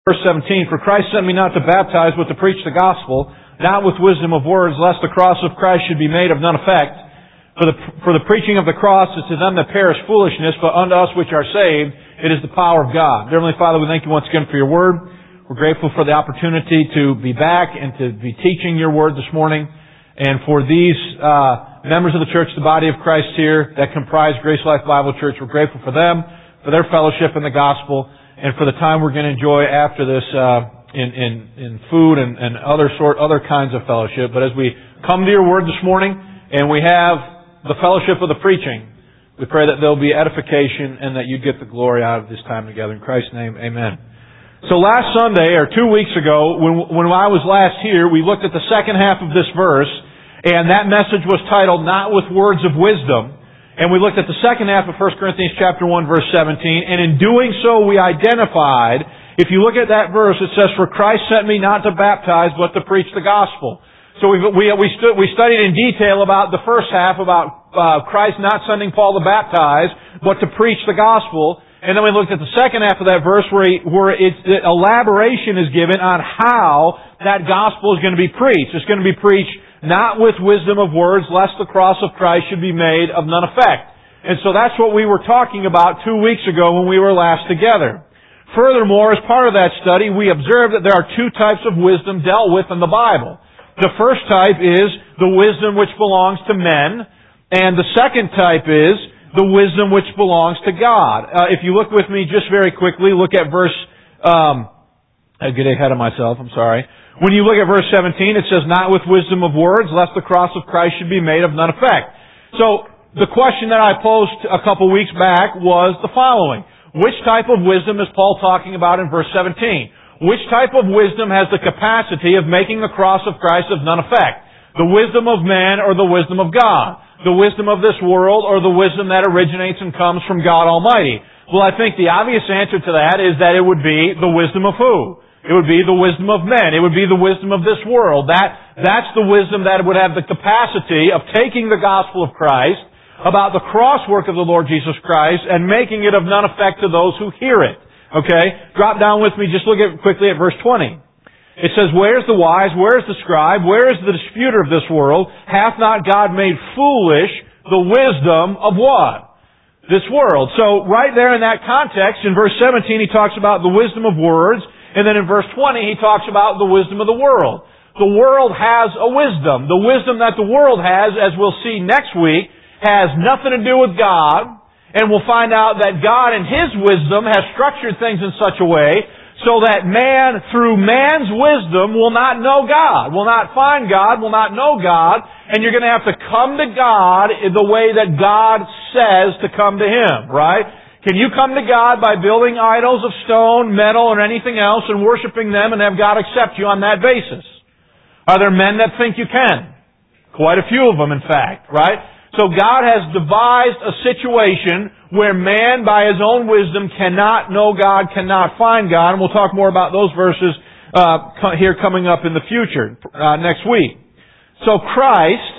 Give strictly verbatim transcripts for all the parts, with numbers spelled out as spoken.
Verse seventeen, for Christ sent me not to baptize, but to preach the gospel, not with wisdom of words, lest the cross of Christ should be made of none effect. For the, for the preaching of the cross is to them that perish foolishness, but unto us which are saved, it is the power of God. Dear Heavenly Father, we thank you once again for your word. We're grateful for the opportunity to be back and to be teaching your word this morning. And for these uh, members of the church, the body of Christ here, that comprise Grace Life Bible Church, we're grateful for them, for their fellowship in the gospel, and for the time we're going to enjoy after this uh, in, in, in food and, and other sort, other kinds of fellowship. But as we come to your word this morning, and we have the fellowship of the preaching, we pray that there'll be edification and that you get the glory out of this time together. In Christ's name, amen. So last Sunday, or two weeks ago, when, when I was last here, we looked at the second half of this verse, and that message was titled, Not with Words of Wisdom. And we looked at the second half of First Corinthians chapter one, verse seventeen, and in doing so we identified, if you look at that verse, it says, for Christ sent me not to baptize, but to preach the gospel. So we we we, stu- we studied in detail about the first half, about uh, Christ not sending Paul to baptize, but to preach the gospel. And then we looked at the second half of that verse where, he, where it's, the elaboration is given on how that gospel is going to be preached. It's going to be preached not with wisdom of words, lest the cross of Christ should be made of none effect. And so that's what we were talking about two weeks ago when we were last together. Furthermore, as part of that study, we observed that there are two types of wisdom dealt with in the Bible. The first type is the wisdom which belongs to men, and the second type is the wisdom which belongs to God. Uh, if you look with me just very quickly, look at verse... Um, I get ahead of myself, I'm sorry. When you look at verse seventeen, it says, not with wisdom of words, lest the cross of Christ should be made of none effect. So, the question that I posed a couple weeks back was the following. Which type of wisdom is Paul talking about in verse seventeen? Which type of wisdom has the capacity of making the cross of Christ of none effect? The wisdom of man or the wisdom of God? The wisdom of this world or the wisdom that originates and comes from God Almighty? Well, I think the obvious answer to that is that it would be the wisdom of who? It would be the wisdom of men. It would be the wisdom of this world. That, that's the wisdom that would have the capacity of taking the gospel of Christ, about the cross work of the Lord Jesus Christ, and making it of none effect to those who hear it. Okay? Drop down with me, just look at quickly at verse twenty. It says, where is the wise? Where is the scribe? Where is the disputer of this world? Hath not God made foolish the wisdom of what? This world. So, right there in that context, in verse seventeen, he talks about the wisdom of words, and then in verse twenty, he talks about the wisdom of the world. The world has a wisdom. The wisdom that the world has, as we'll see next week, has nothing to do with God. And we'll find out that God in His wisdom has structured things in such a way so that man, through man's wisdom, will not know God, will not find God, will not know God. And you're going to have to come to God in the way that God says to come to Him, right? Can you come to God by building idols of stone, metal, or anything else and worshiping them and have God accept you on that basis? Are there men that think you can? Quite a few of them, in fact, right? So God has devised a situation where man, by his own wisdom, cannot know God, cannot find God. And we'll talk more about those verses uh, here coming up in the future, uh, next week. So Christ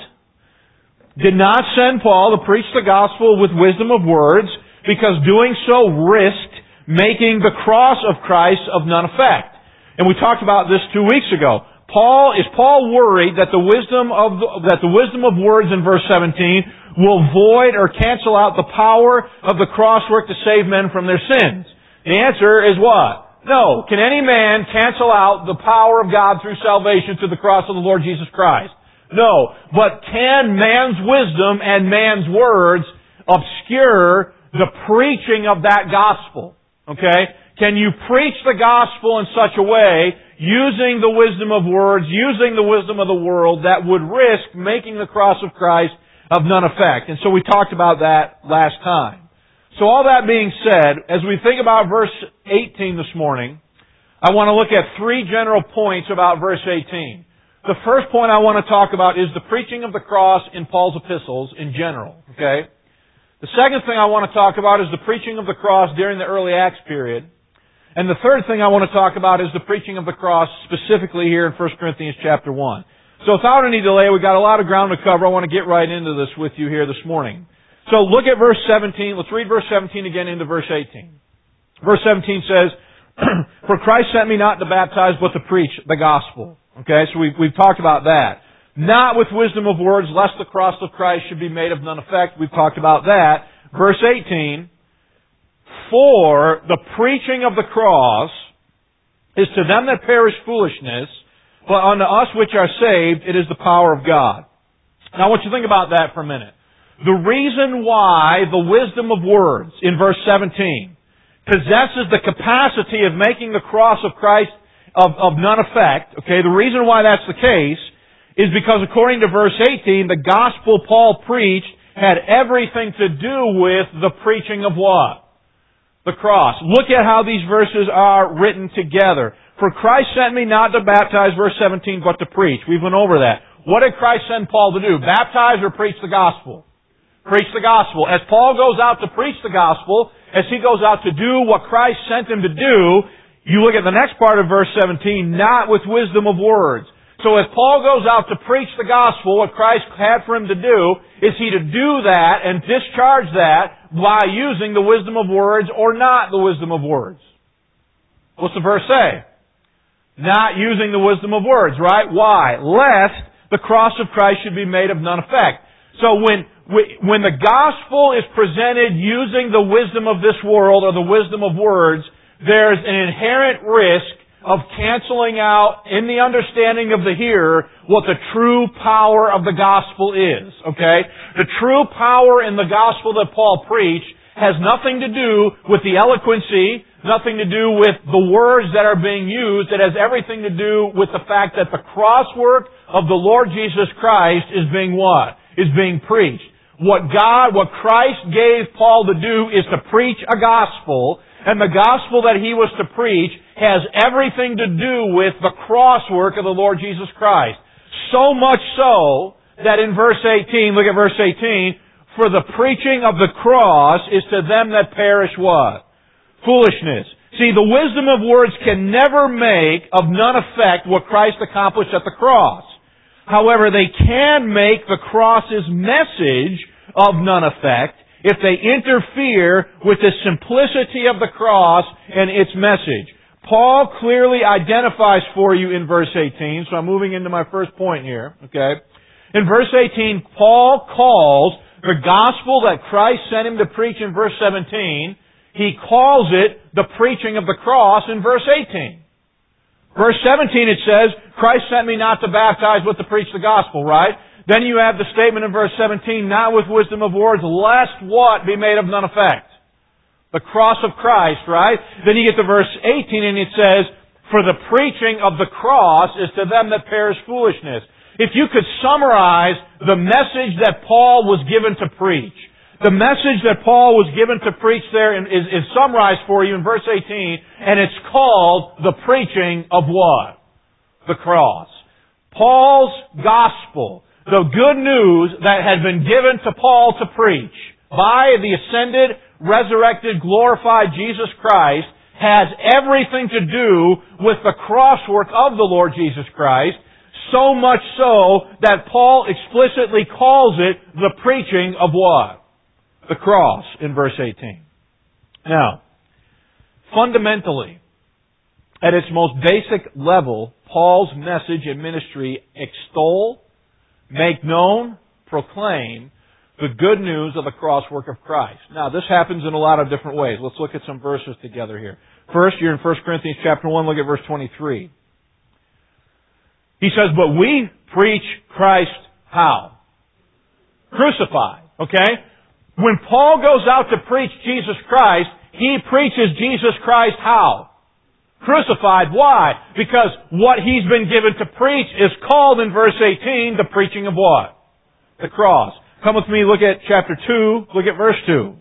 did not send Paul to preach the gospel with wisdom of words, because doing so risked making the cross of Christ of none effect. And we talked about this two weeks ago. Paul, is Paul worried that the wisdom of the, that the wisdom of words in verse seventeen will void or cancel out the power of the cross work to save men from their sins? The answer is what? No. Can any man cancel out the power of God through salvation through the cross of the Lord Jesus Christ? No. But can man's wisdom and man's words obscure the preaching of that gospel? Okay? Can you preach the gospel in such a way, using the wisdom of words, using the wisdom of the world, that would risk making the cross of Christ of none effect? And so we talked about that last time. So all that being said, as we think about verse eighteen this morning, I want to look at three general points about verse eighteen. The first point I want to talk about is the preaching of the cross in Paul's epistles in general. Okay? The second thing I want to talk about is the preaching of the cross during the early Acts period. And the third thing I want to talk about is the preaching of the cross specifically here in First Corinthians chapter one. So without any delay, we've got a lot of ground to cover. I want to get right into this with you here this morning. So look at verse seventeen. Let's read verse seventeen again into verse eighteen. Verse seventeen says, For Christ sent me not to baptize, but to preach the gospel. Okay, so we've, we've talked about that. Not with wisdom of words, lest the cross of Christ should be made of none effect. We've talked about that. Verse eighteen, for the preaching of the cross is to them that perish foolishness, but unto us which are saved it is the power of God. Now I want you to think about that for a minute. The reason why the wisdom of words in verse seventeen possesses the capacity of making the cross of Christ of, of none effect, okay, the reason why that's the case is because according to verse eighteen, the gospel Paul preached had everything to do with the preaching of what? The cross. Look at how these verses are written together. For Christ sent me not to baptize, verse seventeen, but to preach. We went over that. What did Christ send Paul to do? Baptize or preach the gospel? Preach the gospel. As Paul goes out to preach the gospel, as he goes out to do what Christ sent him to do, you look at the next part of verse seventeen, not with wisdom of words. So as Paul goes out to preach the gospel, what Christ had for him to do, is he to do that and discharge that by using the wisdom of words or not the wisdom of words. What's the verse say? Not using the wisdom of words, right? Why? Lest the cross of Christ should be made of none effect. So when, when the gospel is presented using the wisdom of this world or the wisdom of words, there's an inherent risk of canceling out, in the understanding of the hearer, what the true power of the gospel is. Okay? The true power in the gospel that Paul preached has nothing to do with the eloquency, nothing to do with the words that are being used. It has everything to do with the fact that the crosswork of the Lord Jesus Christ is being what? Is being preached. What God, what Christ gave Paul to do is to preach a gospel, and the gospel that he was to preach has everything to do with the crosswork of the Lord Jesus Christ. So much so that in verse eighteen, look at verse eighteen, for the preaching of the cross is to them that perish what? Foolishness. See, the wisdom of words can never make of none effect what Christ accomplished at the cross. However, they can make the cross's message of none effect if they interfere with the simplicity of the cross and its message. Paul clearly identifies for you in verse eighteen, so I'm moving into my first point here, okay? In verse eighteen, Paul calls the gospel that Christ sent him to preach in verse seventeen, he calls it the preaching of the cross in verse eighteen. Verse seventeen it says, Christ sent me not to baptize but to preach the gospel, right? Then you have the statement in verse seventeen, not with wisdom of words, lest what be made of none effect? The cross of Christ, right? Then you get to verse eighteen and it says, for the preaching of the cross is to them that perish foolishness. If you could summarize the message that Paul was given to preach, the message that Paul was given to preach there is, is summarized for you in verse eighteen, and it's called the preaching of what? The cross. Paul's gospel, the good news that had been given to Paul to preach by the ascended, resurrected, glorified Jesus Christ, has everything to do with the crosswork of the Lord Jesus Christ, so much so that Paul explicitly calls it the preaching of what? The cross in verse eighteen. Now, fundamentally, at its most basic level, Paul's message and ministry extol, make known, proclaim the good news of the crosswork of Christ. Now, this happens in a lot of different ways. Let's look at some verses together here. First, you're in First Corinthians chapter one, look at verse twenty-three. He says, but we preach Christ how? Crucified. Okay? When Paul goes out to preach Jesus Christ, he preaches Jesus Christ how? Crucified. Why? Because what he's been given to preach is called in verse eighteen the preaching of what? The cross. Come with me, look at chapter two, look at verse two.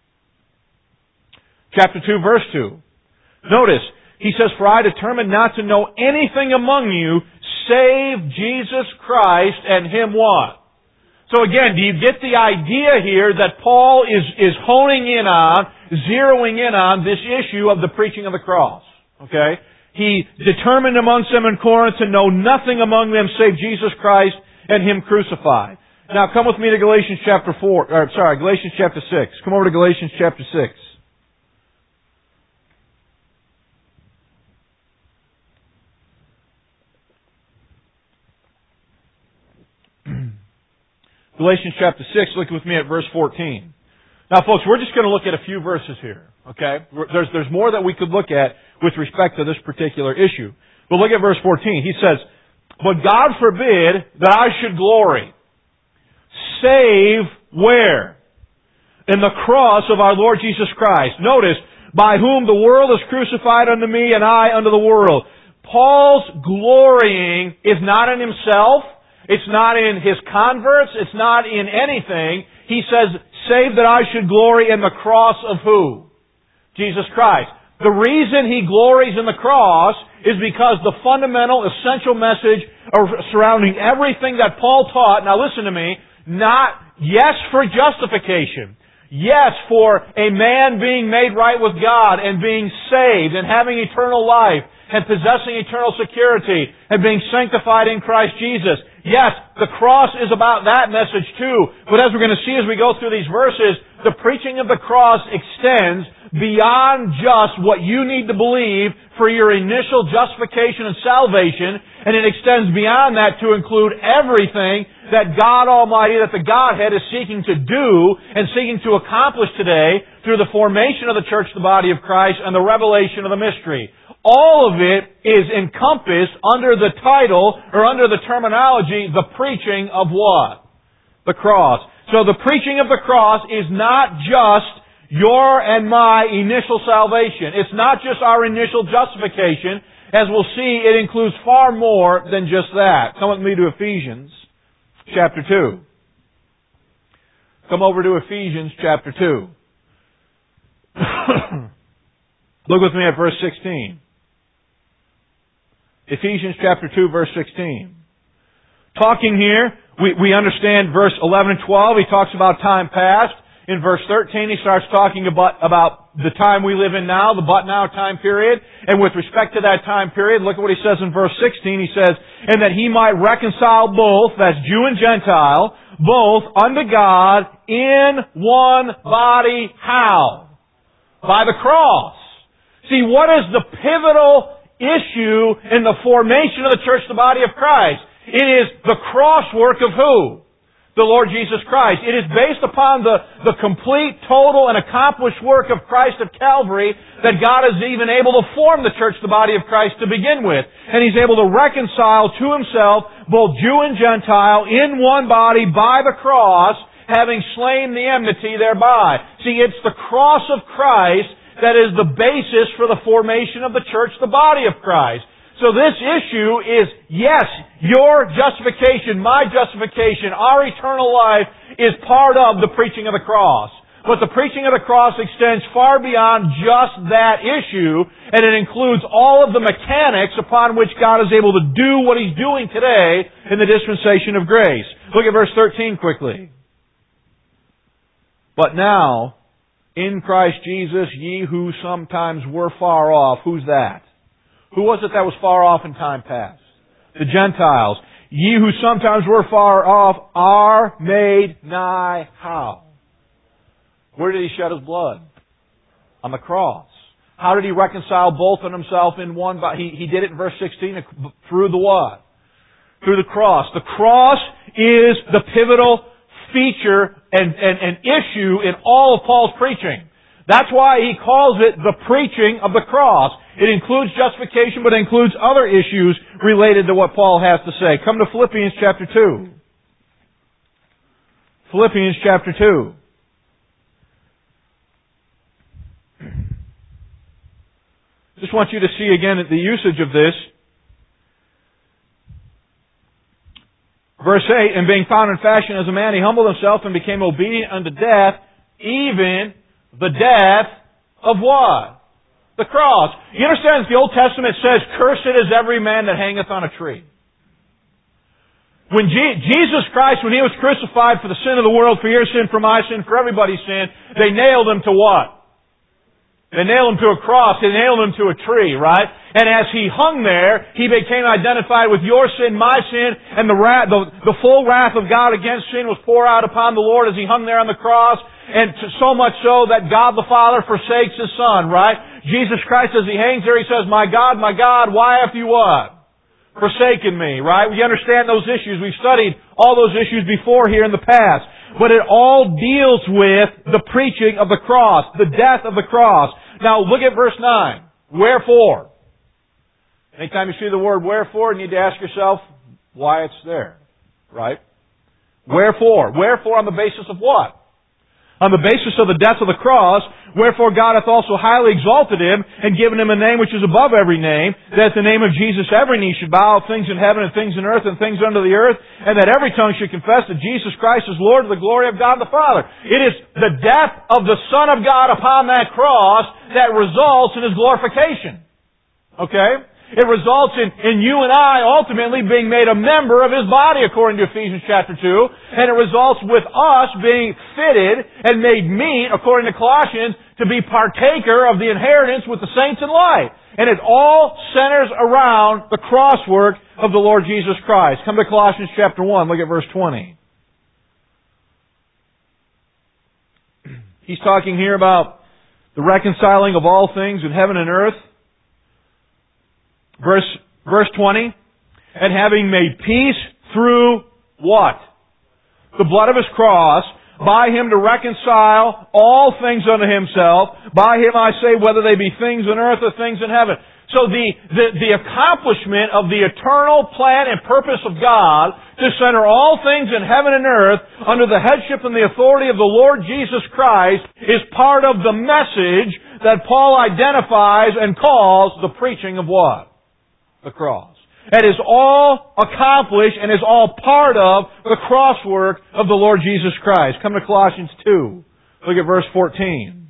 Chapter two, verse two. Notice, he says, for I determined not to know anything among you save Jesus Christ and Him what? So again, do you get the idea here that Paul is, is honing in on, zeroing in on this issue of the preaching of the cross? Okay? He determined amongst them in Corinth to know nothing among them save Jesus Christ and Him crucified. Now come with me to Galatians chapter four, or sorry, Galatians chapter six. Come over to Galatians chapter six. Galatians chapter six, look with me at verse fourteen. Now, folks, we're just going to look at a few verses here, okay? There's, there's more that we could look at with respect to this particular issue. But look at verse fourteen. He says, "But God forbid that I should glory, save where? In the cross of our Lord Jesus Christ. Notice, by whom the world is crucified unto me, and I unto the world." Paul's glorying is not in himself. It's not in his converts. It's not in anything. He says, save that I should glory in the cross of who? Jesus Christ. The reason he glories in the cross is because the fundamental, essential message surrounding everything that Paul taught, now listen to me, not, yes, for justification. Yes, for a man being made right with God and being saved and having eternal life and possessing eternal security and being sanctified in Christ Jesus. Yes, the cross is about that message too. But as we're going to see as we go through these verses, the preaching of the cross extends beyond just what you need to believe for your initial justification and salvation, and it extends beyond that to include everything that God Almighty, that the Godhead is seeking to do and seeking to accomplish today through the formation of the church, the body of Christ, and the revelation of the mystery. All of it is encompassed under the title, or under the terminology, the preaching of what? The cross. So the preaching of the cross is not just your and my initial salvation. It's not just our initial justification. As we'll see, it includes far more than just that. Come with me to Ephesians chapter two. Come over to Ephesians chapter two. Look with me at verse sixteen. Ephesians chapter two, verse sixteen. Talking here, we, we understand verse eleven and twelve. He talks about time past. In verse thirteen, he starts talking about, about the time we live in now, the but now time period. And with respect to that time period, look at what he says in verse sixteen. He says, "And that he might reconcile both," that's Jew and Gentile, "both unto God in one body." How? By the cross. See, what is the pivotal issue in the formation of the church, the body of Christ? It is the cross work of who? The Lord Jesus Christ. It is based upon the, the complete, total, and accomplished work of Christ at Calvary that God is even able to form the church, the body of Christ, to begin with. And He's able to reconcile to Himself both Jew and Gentile in one body by the cross, having slain the enmity thereby. See, it's the cross of Christ that is the basis for the formation of the church, the body of Christ. So this issue is, yes, your justification, my justification, our eternal life is part of the preaching of the cross. But the preaching of the cross extends far beyond just that issue, and it includes all of the mechanics upon which God is able to do what He's doing today in the dispensation of grace. Look at verse thirteen quickly. "But now, in Christ Jesus, ye who sometimes were far off." Who's that? Who was it that was far off in time past? The Gentiles. "Ye who sometimes were far off are made nigh." How? Where did He shed His blood? On the cross. How did He reconcile both in Himself in one body? He, he did it in verse sixteen through the what? Through the cross. The cross is the pivotal feature and, and, and issue in all of Paul's preaching. That's why he calls it the preaching of the cross. It includes justification, but it includes other issues related to what Paul has to say. Come to Philippians chapter two. Philippians chapter two. Just want you to see again the usage of this. Verse eight, "And being found in fashion as a man, He humbled Himself and became obedient unto death, even the death of" what? The cross. You understand that the Old Testament says, "Cursed is every man that hangeth on a tree." When Je- Jesus Christ, when He was crucified for the sin of the world, for your sin, for my sin, for everybody's sin, they nailed Him to what? They nailed Him to a cross. They nailed Him to a tree, right? And as He hung there, He became identified with your sin, my sin, and the wrath, the, the full wrath of God against sin was poured out upon the Lord as He hung there on the cross. And to, so much so that God the Father forsakes His Son, right? Jesus Christ, as He hangs there, He says, "My God, my God, why have you what? forsaken me, right? We understand those issues. We've studied all those issues before here in the past. But it all deals with the preaching of the cross, the death of the cross. Now look at verse nine. Wherefore? Anytime you see the word wherefore, you need to ask yourself why it's there, right? Wherefore? Wherefore on the basis of what? On the basis of the death of the cross, wherefore God hath also highly exalted Him, and given Him a name which is above every name, that at the name of Jesus every knee should bow, of things in heaven and things in earth and things under the earth, and that every tongue should confess that Jesus Christ is Lord to the glory of God the Father. It is the death of the Son of God upon that cross that results in His glorification. Okay? It results in, in you and I ultimately being made a member of His body, according to Ephesians chapter two. And it results with us being fitted and made meet, according to Colossians, to be partaker of the inheritance with the saints in light. And it all centers around the cross work of the Lord Jesus Christ. Come to Colossians chapter one, look at verse twenty. He's talking here about the reconciling of all things in heaven and earth. Verse, verse twenty, and having made peace through what? The blood of His cross, by Him to reconcile all things unto Himself. By Him I say, whether they be things in earth or things in heaven. So the, the, the accomplishment of the eternal plan and purpose of God to center all things in heaven and earth under the headship and the authority of the Lord Jesus Christ is part of the message that Paul identifies and calls the preaching of what? The cross. That is all accomplished and is all part of the cross work of the Lord Jesus Christ. Come to Colossians two. Look at verse fourteen.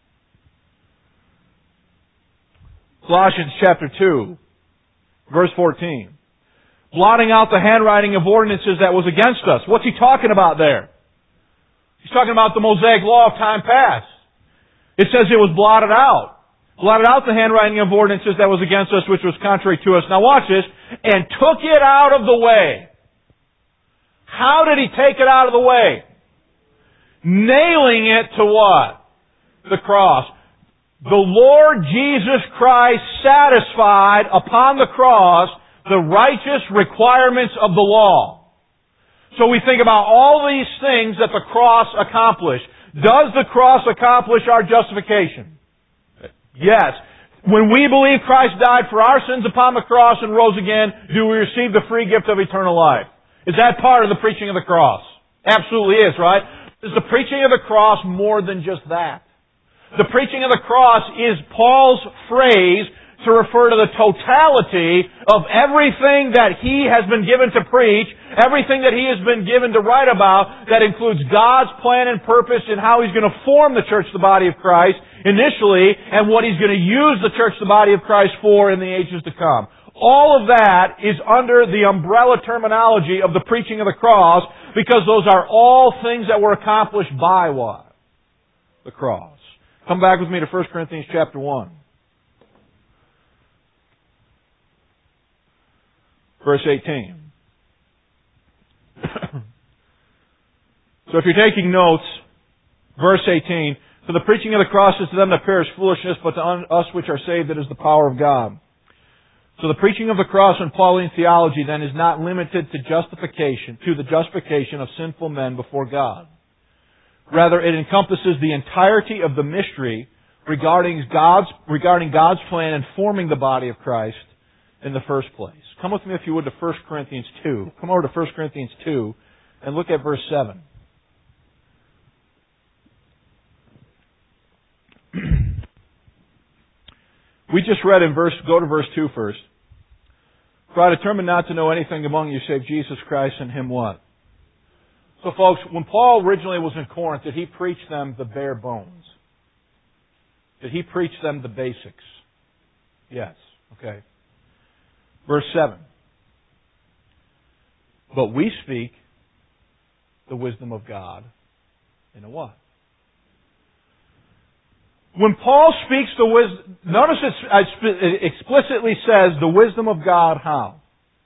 Colossians chapter two, verse fourteen. Blotting out the handwriting of ordinances that was against us. What's he talking about there? He's talking about the Mosaic law of time past. It says it was blotted out. Blotted out the handwriting of ordinances that was against us, which was contrary to us. Now watch this. And took it out of the way. How did He take it out of the way? Nailing it to what? The cross. The Lord Jesus Christ satisfied upon the cross the righteous requirements of the law. So we think about all these things that the cross accomplished. Does the cross accomplish our justification? Yes. When we believe Christ died for our sins upon the cross and rose again, do we receive the free gift of eternal life? Is that part of the preaching of the cross? Absolutely is, right? Is the preaching of the cross more than just that? The preaching of the cross is Paul's phrase to refer to the totality of everything that he has been given to preach, everything that he has been given to write about, that includes God's plan and purpose in how He's going to form the church, the body of Christ, initially, and what He's going to use the church, the body of Christ, for in the ages to come. All of that is under the umbrella terminology of the preaching of the cross, because those are all things that were accomplished by what? The cross. Come back with me to First Corinthians chapter one. Verse eighteen. So if you're taking notes, verse eighteen, for the preaching of the cross is to them that perish foolishness, but to us which are saved it is the power of God. So the preaching of the cross in Pauline theology then is not limited to justification, to the justification of sinful men before God. Rather, it encompasses the entirety of the mystery regarding God's, regarding God's plan in forming the body of Christ in the first place. Come with me, if you would, to First Corinthians two. Come over to First Corinthians two and look at verse seven. We just read in verse, go to verse two first. For I determined not to know anything among you save Jesus Christ and Him what? So folks, when Paul originally was in Corinth, did he preach them the bare bones? Did he preach them the basics? Yes. Okay. Verse seven. But we speak the wisdom of God in a what? When Paul speaks the wisdom, notice it explicitly says the wisdom of God how?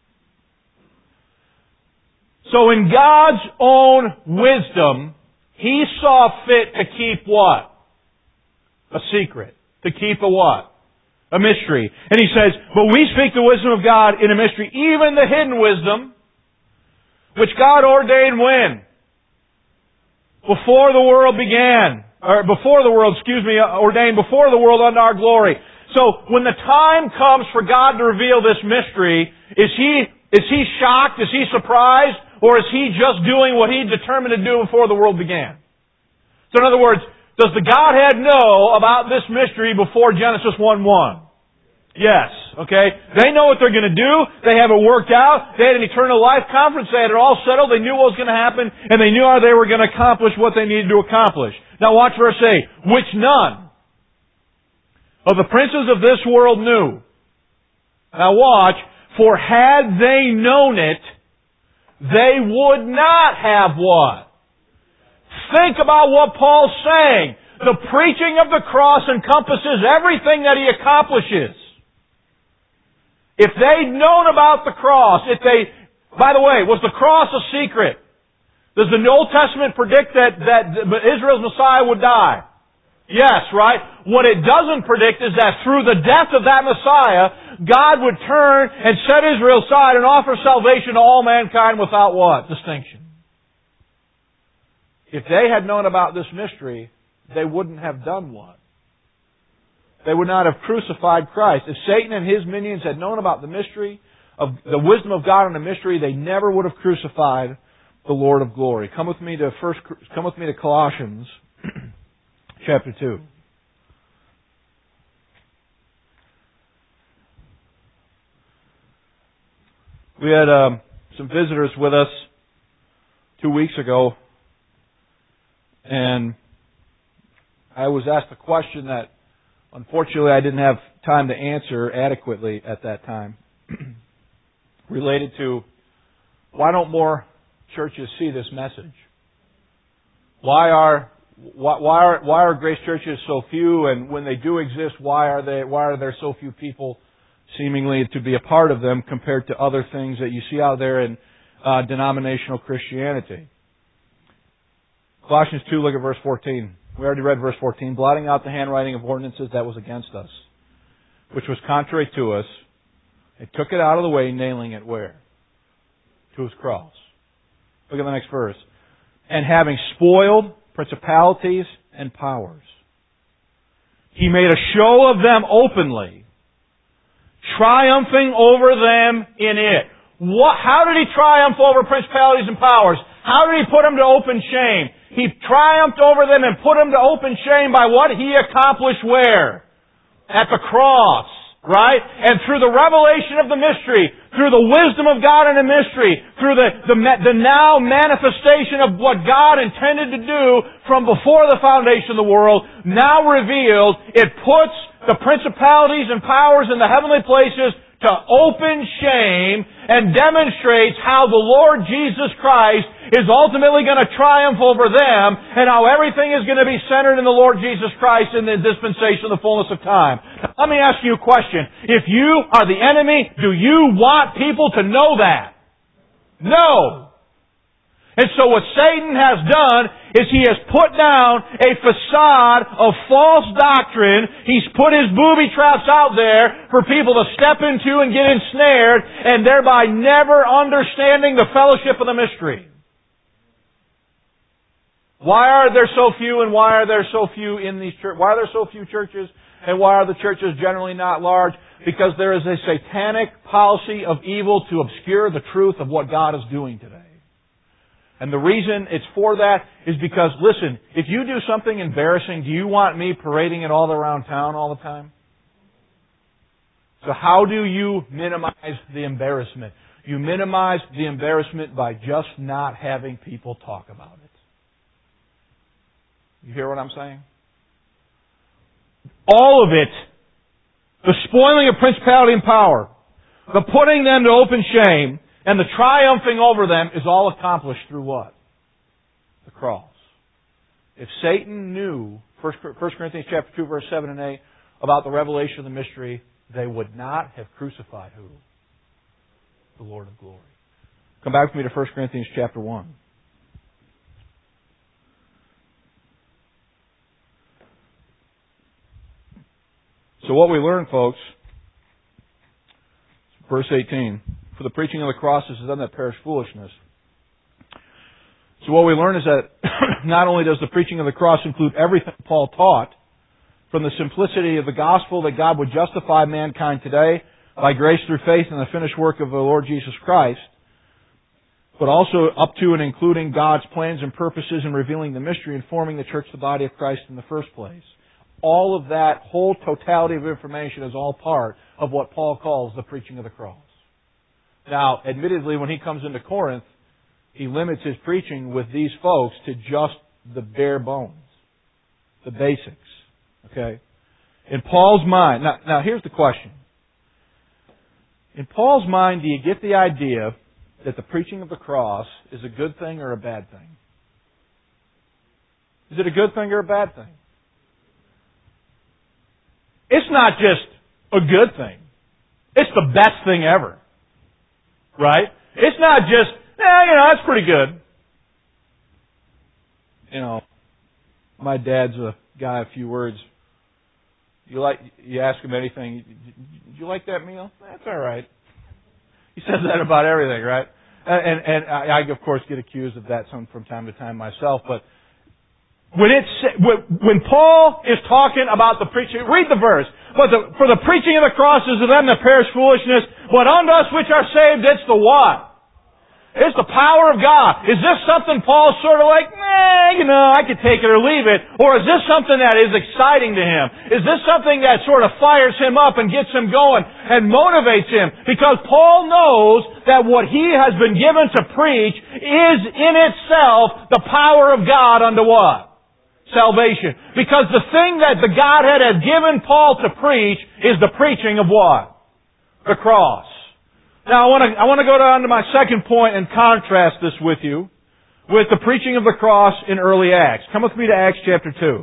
So in God's own wisdom, He saw fit to keep what? A secret. To keep a what? a mystery. And he says, but we speak the wisdom of God in a mystery, even the hidden wisdom, which God ordained when? Before the world began. Or before the world, excuse me, ordained before the world unto our glory. So, when the time comes for God to reveal this mystery, is He, is He shocked? Is He surprised? Or is He just doing what He determined to do before the world began? So in other words, does the Godhead know about this mystery before Genesis one one? Yes. Okay? They know what they're going to do. They have it worked out. They had an eternal life conference. They had it all settled. They knew what was going to happen. And they knew how they were going to accomplish what they needed to accomplish. Now watch verse eight. Which none of the princes of this world knew. Now watch. For had they known it, they would not have what? Think about what Paul's saying. The preaching of the cross encompasses everything that he accomplishes. If they'd known about the cross, if they, by the way, was the cross a secret? Does the Old Testament predict that, that Israel's Messiah would die? Yes, right? What it doesn't predict is that through the death of that Messiah, God would turn and set Israel aside and offer salvation to all mankind without what? Distinction. If they had known about this mystery, they wouldn't have done what? They would not have crucified Christ. If Satan and his minions had known about the mystery, of the wisdom of God and the mystery, they never would have crucified the Lord of glory. Come with me to first. Come with me to Colossians, chapter two. We had um, some visitors with us two weeks ago. And I was asked a question that, unfortunately, I didn't have time to answer adequately at that time, related to why don't more churches see this message? Why are why, why are why are grace churches so few? And when they do exist, why are they why are there so few people seemingly to be a part of them compared to other things that you see out there in uh, denominational Christianity? Colossians two, look at verse fourteen. We already read verse fourteen. Blotting out the handwriting of ordinances that was against us, which was contrary to us, it took it out of the way, nailing it where? To His cross. Look at the next verse. And having spoiled principalities and powers, He made a show of them openly, triumphing over them in it. What, how did He triumph over principalities and powers? How did He put them to open shame? He triumphed over them and put them to open shame by what He accomplished where? At the cross. Right? And through the revelation of the mystery, through the wisdom of God in the mystery, through the, the, the now manifestation of what God intended to do from before the foundation of the world, now revealed, it puts the principalities and powers in the heavenly places to open shame and demonstrates how the Lord Jesus Christ is ultimately going to triumph over them and how everything is going to be centered in the Lord Jesus Christ in the dispensation of the fullness of time. Now, let me ask you a question. If you are the enemy, do you want people to know that? No. And so what Satan has done is he has put down a facade of false doctrine. He's put his booby traps out there for people to step into and get ensnared, and thereby never understanding the fellowship of the mystery. Why are there so few, and why are there so few in these churches? Why are there so few churches, and why are the churches generally not large? Because there is a satanic policy of evil to obscure the truth of what God is doing today. And the reason it's for that is because, listen, if you do something embarrassing, do you want me parading it all around town all the time? So how do you minimize the embarrassment? You minimize the embarrassment by just not having people talk about it. You hear what I'm saying? All of it, the spoiling of principality and power, the putting them to open shame, and the triumphing over them is all accomplished through what? The cross. If Satan knew, First Corinthians chapter two, verse seven and eight, about the revelation of the mystery, they would not have crucified who? The Lord of glory. Come back with me to First Corinthians chapter one. So what we learn, folks, verse eighteen, for the preaching of the cross is to them that perish foolishness. So what we learn is that not only does the preaching of the cross include everything Paul taught, from the simplicity of the gospel that God would justify mankind today by grace through faith in the finished work of the Lord Jesus Christ, but also up to and including God's plans and purposes in revealing the mystery and forming the church the body of Christ in the first place. All of that whole totality of information is all part of what Paul calls the preaching of the cross. Now, admittedly, when he comes into Corinth, he limits his preaching with these folks to just the bare bones, the basics. Okay? In Paul's mind, now, now here's the question. In Paul's mind, do you get the idea that the preaching of the cross is a good thing or a bad thing? Is it a good thing or a bad thing? It's not just a good thing. It's the best thing ever. Right? It's not just, eh, you know, that's pretty good. You know, my dad's a guy, a few words. You like, you ask him anything, did you like that meal? That's all right. He says that about everything, right? And, and I, of course, get accused of that some from time to time myself, but when it's, when Paul is talking about the preaching, read the verse. But the, for the preaching of the cross is to them that perish foolishness, but unto us which are saved, it's the what? It's the power of God. Is this something Paul's sort of like, nah, you know, I could take it or leave it? Or is this something that is exciting to him? Is this something that sort of fires him up and gets him going and motivates him? Because Paul knows that what he has been given to preach is in itself the power of God unto what? Salvation. Because the thing that the Godhead has given Paul to preach is the preaching of what? The cross. Now I want to I want to go down to my second point and contrast this with you with the preaching of the cross in early Acts. Come with me to Acts chapter two.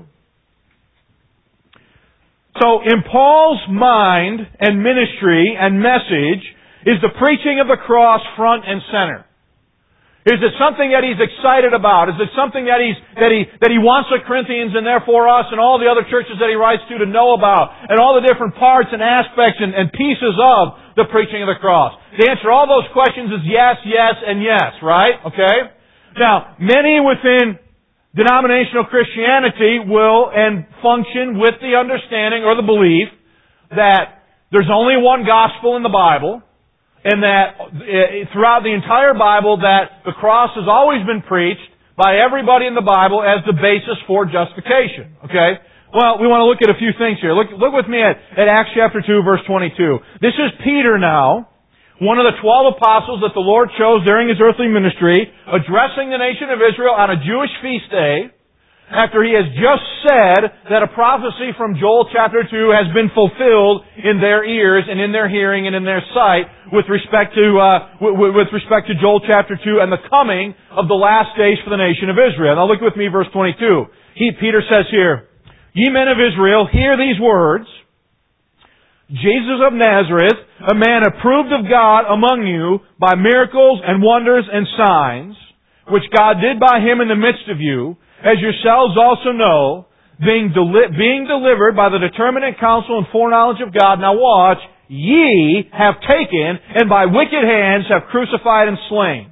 So in Paul's mind and ministry and message is the preaching of the cross front and center. Is it something that he's excited about? Is it something that he's that he that he wants the Corinthians and therefore us and all the other churches that he writes to to know about, and all the different parts and aspects and, and pieces of the preaching of the cross? The answer to all those questions is yes, yes, and yes, right? Okay? Now, many within denominational Christianity will and function with the understanding or the belief that there's only one gospel in the Bible, and that throughout the entire Bible that the cross has always been preached by everybody in the Bible as the basis for justification. Okay? Well, we want to look at a few things here. Look, look with me at, at Acts chapter two, verse twenty-two. This is Peter now, one of the twelve apostles that the Lord chose during His earthly ministry, addressing the nation of Israel on a Jewish feast day, after he has just said that a prophecy from Joel chapter two has been fulfilled in their ears and in their hearing and in their sight with respect to uh, with, with respect to Joel chapter two and the coming of the last days for the nation of Israel. Now look with me, verse twenty-two. He, Peter says here, "Ye men of Israel, hear these words. Jesus of Nazareth, a man approved of God among you by miracles and wonders and signs, which God did by Him in the midst of you, as yourselves also know, being, deli- being delivered by the determinate counsel and foreknowledge of God." Now watch, "ye have taken, and by wicked hands have crucified and slain."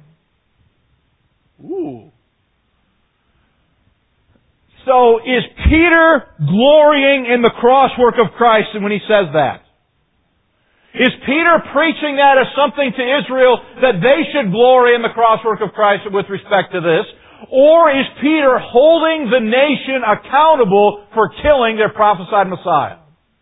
Ooh. So is Peter glorying in the cross work of Christ when he says that? Is Peter preaching that as something to Israel that they should glory in the cross work of Christ with respect to this? Or is Peter holding the nation accountable for killing their prophesied Messiah?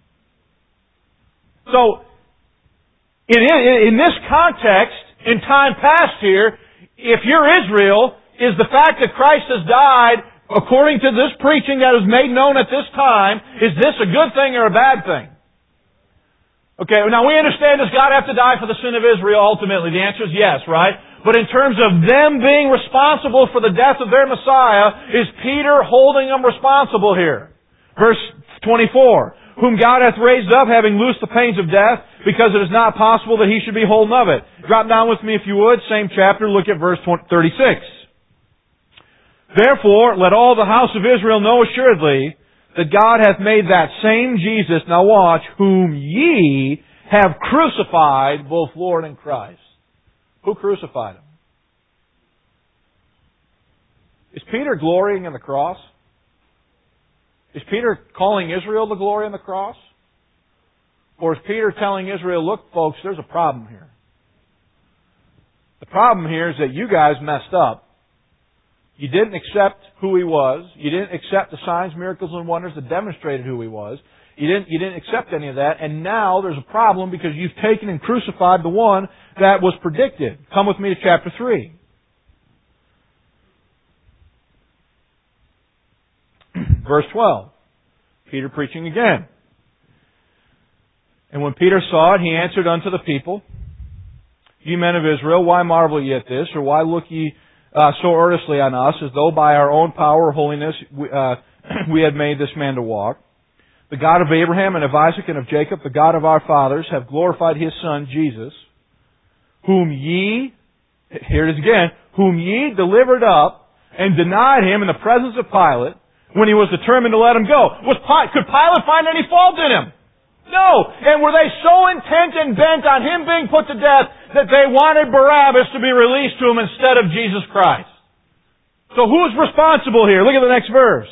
So, in, in this context, in time past here, if you're Israel, is the fact that Christ has died according to this preaching that is made known at this time, is this a good thing or a bad thing? Okay, now we understand, does God have to die for the sin of Israel ultimately? The answer is yes, right? But in terms of them being responsible for the death of their Messiah, is Peter holding them responsible here? Verse twenty-four, "Whom God hath raised up, having loosed the pains of death, because it is not possible that he should be holden of it." Drop down with me if you would, same chapter, look at verse thirty-six. "Therefore, let all the house of Israel know assuredly that God hath made that same Jesus, now watch, whom ye have crucified, both Lord and Christ. Who crucified Him? Is Peter glorying in the cross? Is Peter calling Israel to glory in the cross? Or is Peter telling Israel, look folks, there's a problem here. The problem here is that you guys messed up. You didn't accept who He was. You didn't accept the signs, miracles, and wonders that demonstrated who He was. You didn't, you didn't accept any of that. And now there's a problem because you've taken and crucified the one that was predicted. Come with me to chapter three. Verse twelve. Peter preaching again. And when Peter saw it, he answered unto the people, Ye men of Israel, why marvel ye at this? Or why look ye uh, so earnestly on us, as though by our own power or holiness we, uh, we had made this man to walk? The God of Abraham and of Isaac and of Jacob, the God of our fathers, have glorified His Son, Jesus, whom ye, here it is again, whom ye delivered up and denied Him in the presence of Pilate, when he was determined to let Him go. Was, could Pilate find any fault in Him? No. And were they so intent and bent on Him being put to death that they wanted Barabbas to be released to Him instead of Jesus Christ? So who's responsible here? Look at the next verse.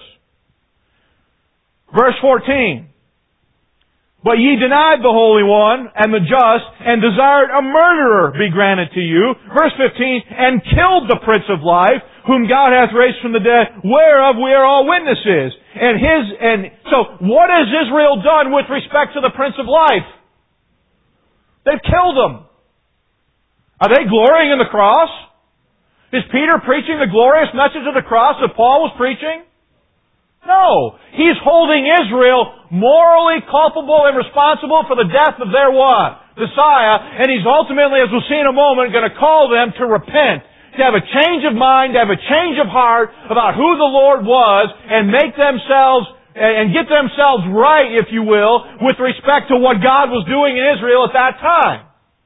Verse fourteen. But ye denied the Holy One and the just, and desired a murderer be granted to you. Verse fifteen. And killed the Prince of Life, whom God hath raised from the dead, whereof we are all witnesses. And his, and so what has Israel done with respect to the Prince of Life? They've killed Him. Are they glorying in the cross? Is Peter preaching the glorious message of the cross that Paul was preaching? No. He's holding Israel morally culpable and responsible for the death of their what? Messiah. And he's ultimately, as we'll see in a moment, going to call them to repent. To have a change of mind, to have a change of heart about who the Lord was, and make themselves, and get themselves right, if you will, with respect to what God was doing in Israel at that time.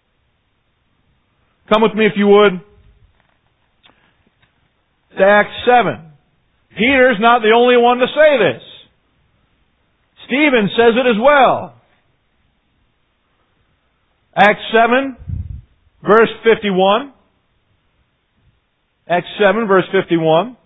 Come with me if you would to Acts seven. Peter's not the only one to say this. Stephen says it as well. Acts seven, verse fifty-one. Acts seven, verse fifty-one.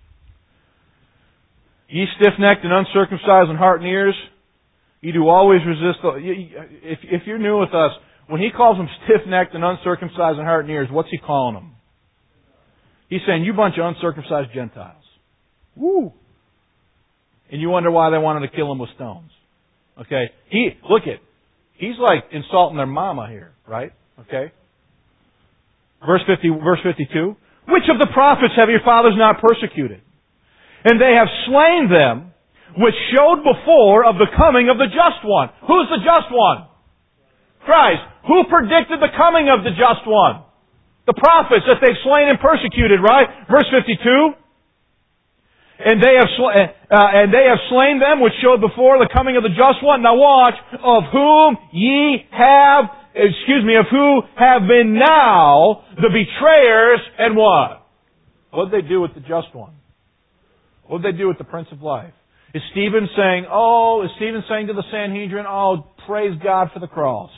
Ye stiff-necked and uncircumcised in heart and ears, ye do always resist the... If, if you're new with us, when he calls them stiff-necked and uncircumcised in heart and ears, what's he calling them? He's saying, you bunch of uncircumcised Gentiles. Woo! And you wonder why they wanted to kill him with stones. Okay? He, look it. He's like insulting their mama here, right? Okay? Verse fifty, verse fifty-two. Which of the prophets have your fathers not persecuted? And they have slain them, which showed before of the coming of the just one. Who's the just one? Christ. Who predicted the coming of the just one? The prophets that they've slain and persecuted, right? Verse fifty-two. And they have sl- uh, and they have slain them, which showed before the coming of the just one. Now watch, of whom ye have, excuse me, of who have been now the betrayers, and what? What did they do with the just one? What did they do with the Prince of Life? Is Stephen saying, oh, is Stephen saying to the Sanhedrin, oh, praise God for the cross?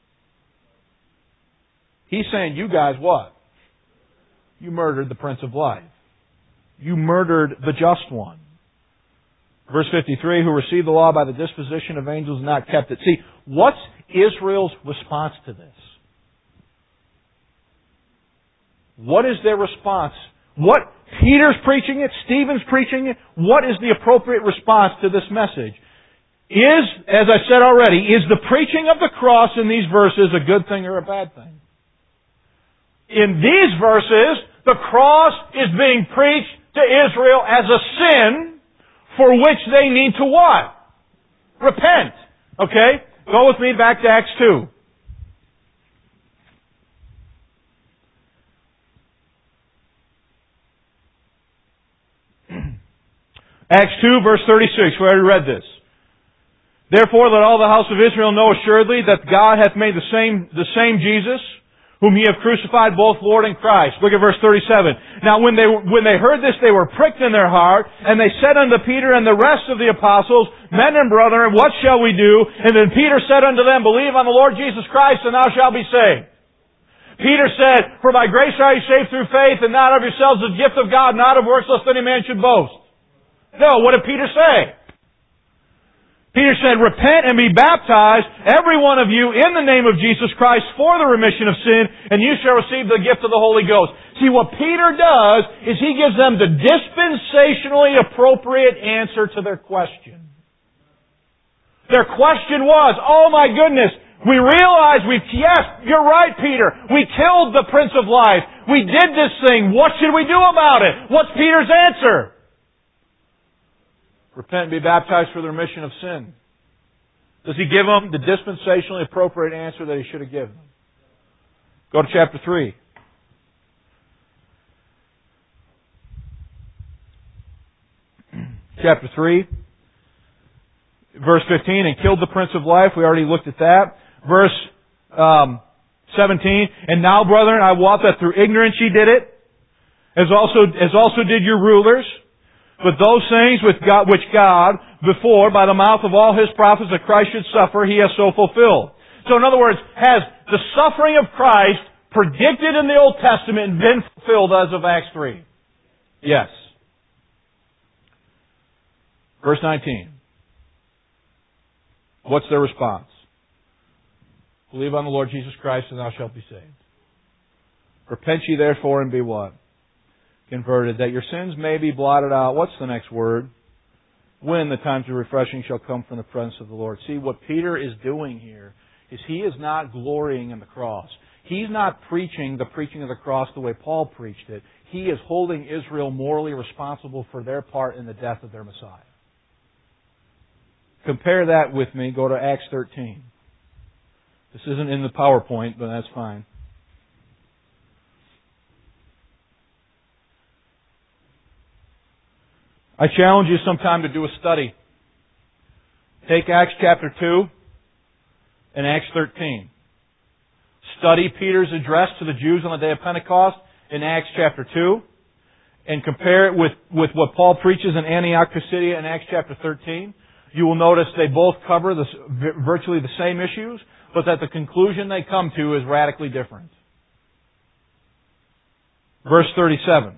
He's saying, you guys what? You murdered the Prince of Life. You murdered the just one. Verse fifty-three, who received the law by the disposition of angels and not kept it. See, what's Israel's response to this? What is their response? What, Peter's preaching it, Stephen's preaching it, what is the appropriate response to this message? Is, as I said already, is the preaching of the cross in these verses a good thing or a bad thing? In these verses, the cross is being preached to Israel as a sin for which they need to what? Repent. Okay? Go with me back to Acts two. Acts two, verse thirty-six. We already read this. Therefore, let all the house of Israel know assuredly that God hath made the same, the same Jesus, whom ye have crucified, both Lord and Christ. Look at verse thirty-seven. Now when they, when they heard this, they were pricked in their heart, and they said unto Peter and the rest of the apostles, Men and brethren, what shall we do? And then Peter said unto them, Believe on the Lord Jesus Christ, and thou shalt be saved. Peter said, For by grace are ye saved through faith, and not of yourselves the gift of God, not of works, lest any man should boast. No, what did Peter say? Peter said, Repent and be baptized, every one of you, in the name of Jesus Christ, for the remission of sin, and you shall receive the gift of the Holy Ghost. See, what Peter does is he gives them the dispensationally appropriate answer to their question. Their question was, oh my goodness, we realize we, yes, you're right, Peter, we killed the Prince of Life. We did this thing. What should we do about it? What's Peter's answer? Repent and be baptized for the remission of sin. Does he give them the dispensationally appropriate answer that he should have given them? Go to chapter three. Chapter three, verse fifteen, and killed the Prince of Life. We already looked at that. Verse um, seventeen, and now, brethren, I wot that through ignorance ye did it, as also as also did your rulers. But those things with God, which God, before, by the mouth of all His prophets, that Christ should suffer, He has so fulfilled. So in other words, has the suffering of Christ predicted in the Old Testament been fulfilled as of Acts three? Yes. Verse nineteen. What's their response? Believe on the Lord Jesus Christ and thou shalt be saved. Repent ye therefore and be what? Converted, that your sins may be blotted out. What's the next word? When the times of refreshing shall come from the presence of the Lord. See, what Peter is doing here is he is not glorying in the cross. He's not preaching the preaching of the cross the way Paul preached it. He is holding Israel morally responsible for their part in the death of their Messiah. Compare that with me. Go to Acts thirteen. This isn't in the PowerPoint, but that's fine. I challenge you sometime to do a study. Take Acts chapter two and Acts thirteen. Study Peter's address to the Jews on the day of Pentecost in Acts chapter two and compare it with, with what Paul preaches in Antioch Pisidia in Acts chapter thirteen. You will notice they both cover the, virtually the same issues, but that the conclusion they come to is radically different. Verse thirty-seven.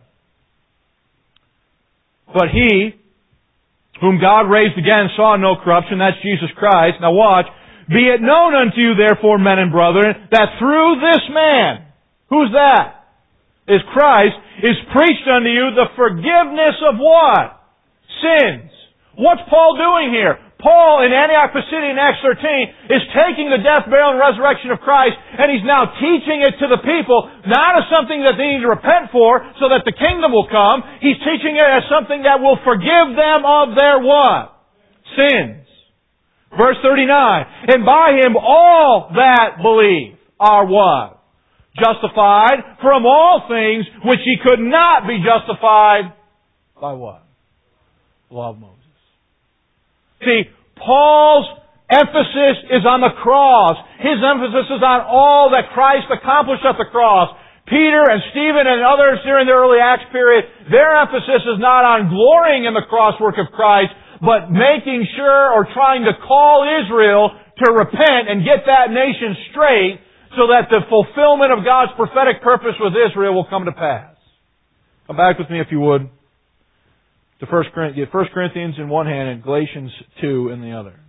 But He, whom God raised again, saw no corruption. That's Jesus Christ. Now watch. Be it known unto you, therefore, men and brethren, that through this man, who's that? Is Christ, is preached unto you the forgiveness of what? Sins. What's Paul doing here? Paul in Antioch Pisidia in Acts thirteen is taking the death, burial, and resurrection of Christ and he's now teaching it to the people, not as something that they need to repent for so that the kingdom will come. He's teaching it as something that will forgive them of their what? Sins. Verse thirty-nine. And by Him all that believe are what? Justified from all things which ye could not be justified by what? The law of Moses. See, Paul's emphasis is on the cross. His emphasis is on all that Christ accomplished at the cross. Peter and Stephen and others during the early Acts period, their emphasis is not on glorying in the cross work of Christ, but making sure or trying to call Israel to repent and get that nation straight so that the fulfillment of God's prophetic purpose with Israel will come to pass. Come back with me if you would. To First Corinthians in one hand and Galatians two in the other.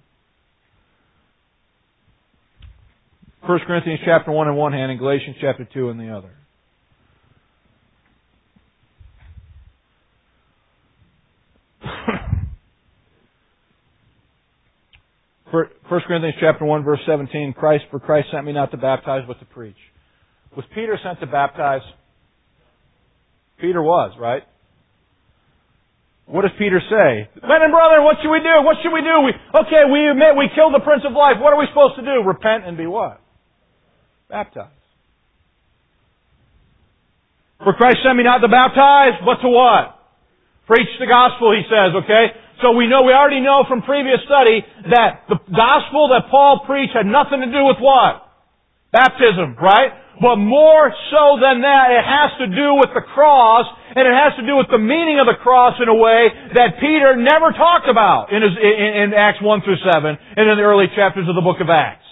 First Corinthians chapter one in one hand and Galatians chapter two in the other. First Corinthians chapter one verse seventeen, Christ, for Christ sent me not to baptize but to preach. Was Peter sent to baptize? Peter was, right? What does Peter say? Men and brethren, what should we do? What should we do? We, okay, we admit we killed the Prince of Life. What are we supposed to do? Repent and be what? Baptized. For Christ sent me not to baptize, but to what? Preach the gospel, he says, okay? So we know, we already know from previous study that the gospel that Paul preached had nothing to do with what? Baptism, right? But more so than that, it has to do with the cross, and it has to do with the meaning of the cross in a way that Peter never talked about in, his, in, in Acts one through seven and in the early chapters of the book of Acts.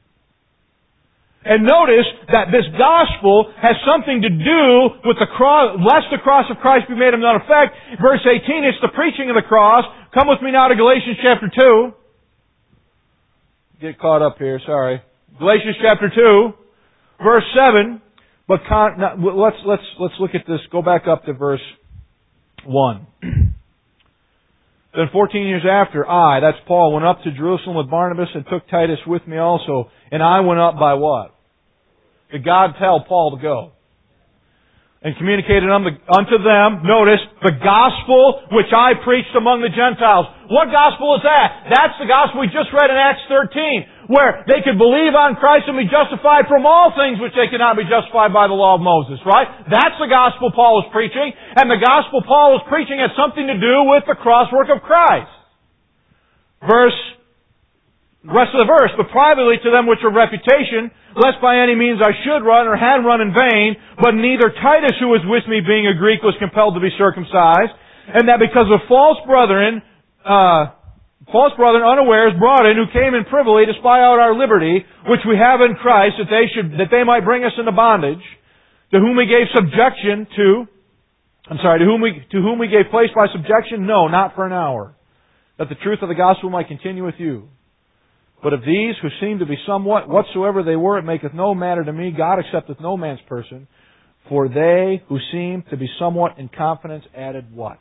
And notice that this gospel has something to do with the cross, lest the cross of Christ be made of none effect. Verse eighteen, it's the preaching of the cross. Come with me now to Galatians chapter two. Get caught up here, sorry. Galatians chapter two, verse seven. But con, now, let's let's let's look at this. Go back up to verse one. Then fourteen years after, I, that's Paul, went up to Jerusalem with Barnabas and took Titus with me also. And I went up by what? Did God tell Paul to go? And communicated unto them, notice, the gospel which I preached among the Gentiles. What gospel is that? That's the gospel we just read in Acts thirteen, where they could believe on Christ and be justified from all things which they could not be justified by the law of Moses, right? That's the gospel Paul was preaching, and the gospel Paul was preaching had something to do with the cross work of Christ. Verse Rest of the verse, but privately to them which are reputation, lest by any means I should run or had run in vain, but neither Titus who was with me being a Greek was compelled to be circumcised, and that because of false brethren, uh, false brethren unawares brought in, who came in privily to spy out our liberty, which we have in Christ, that they should, that they might bring us into bondage, to whom we gave subjection to, I'm sorry, to whom we, to whom we gave place by subjection? No, not for an hour, that the truth of the gospel might continue with you. But of these who seem to be somewhat, whatsoever they were, it maketh no matter to me. God accepteth no man's person. For they who seem to be somewhat in confidence added what?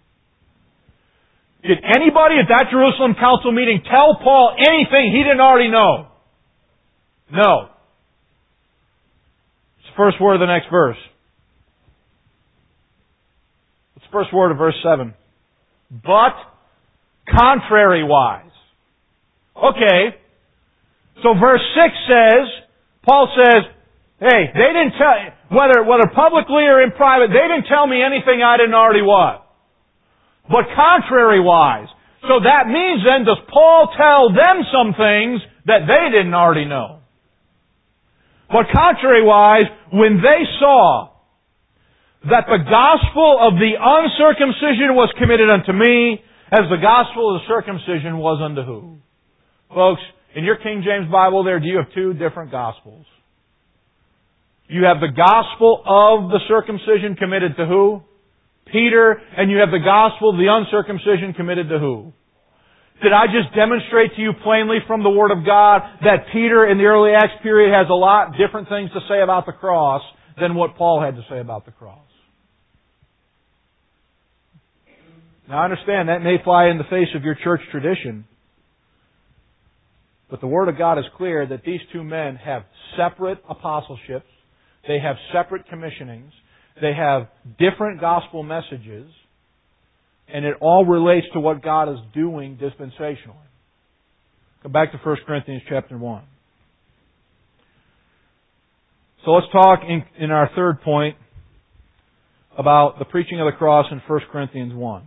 Did anybody at that Jerusalem council meeting tell Paul anything he didn't already know? No. It's the first word of the next verse. It's the first word of verse seven. But contrariwise. Okay, so verse six says, Paul says, hey, they didn't tell, whether, whether publicly or in private, they didn't tell me anything I didn't already what? But contrariwise. So that means then, does Paul tell them some things that they didn't already know? But contrariwise, when they saw that the gospel of the uncircumcision was committed unto me, as the gospel of the circumcision was unto who? Folks, in your King James Bible there, do you have two different gospels? You have the gospel of the circumcision committed to who? Peter. And you have the gospel of the uncircumcision committed to who? Did I just demonstrate to you plainly from the Word of God that Peter in the early Acts period has a lot different things to say about the cross than what Paul had to say about the cross? Now I understand that may fly in the face of your church tradition. But the Word of God is clear that these two men have separate apostleships. They have separate commissionings. They have different gospel messages. And it all relates to what God is doing dispensationally. Come back to First Corinthians chapter one. So let's talk in, in our third point about the preaching of the cross in First Corinthians one.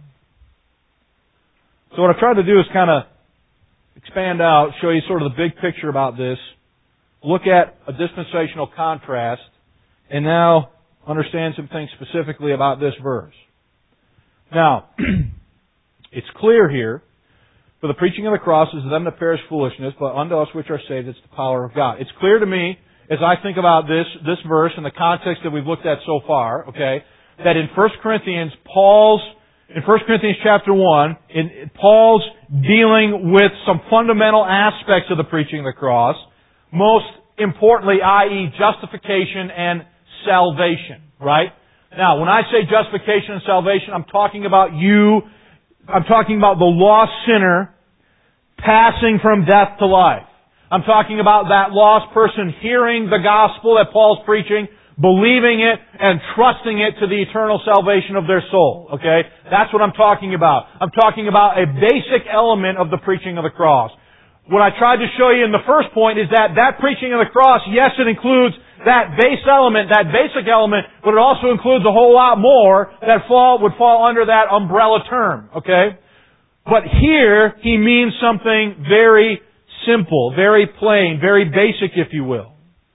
So what I've tried to do is kind of expand out, show you sort of the big picture about this, look at a dispensational contrast, and now understand some things specifically about this verse. Now, it's clear here, for the preaching of the cross is to them that perish foolishness, but unto us which are saved it's the power of God. It's clear to me, as I think about this, this verse in the context that we've looked at so far, okay, that in First Corinthians, Paul's In First Corinthians chapter one, in Paul's dealing with some fundamental aspects of the preaching of the cross, most importantly, that is justification and salvation, right? Now, when I say justification and salvation, I'm talking about you, I'm talking about the lost sinner passing from death to life. I'm talking about that lost person hearing the gospel that Paul's preaching, believing it and trusting it to the eternal salvation of their soul. Okay? That's what I'm talking about. I'm talking about a basic element of the preaching of the cross. What I tried to show you in the first point is that that preaching of the cross, yes, it includes that base element, that basic element, but it also includes a whole lot more that fall, would fall under that umbrella term. Okay? But here, he means something very simple, very plain, very basic, if you will.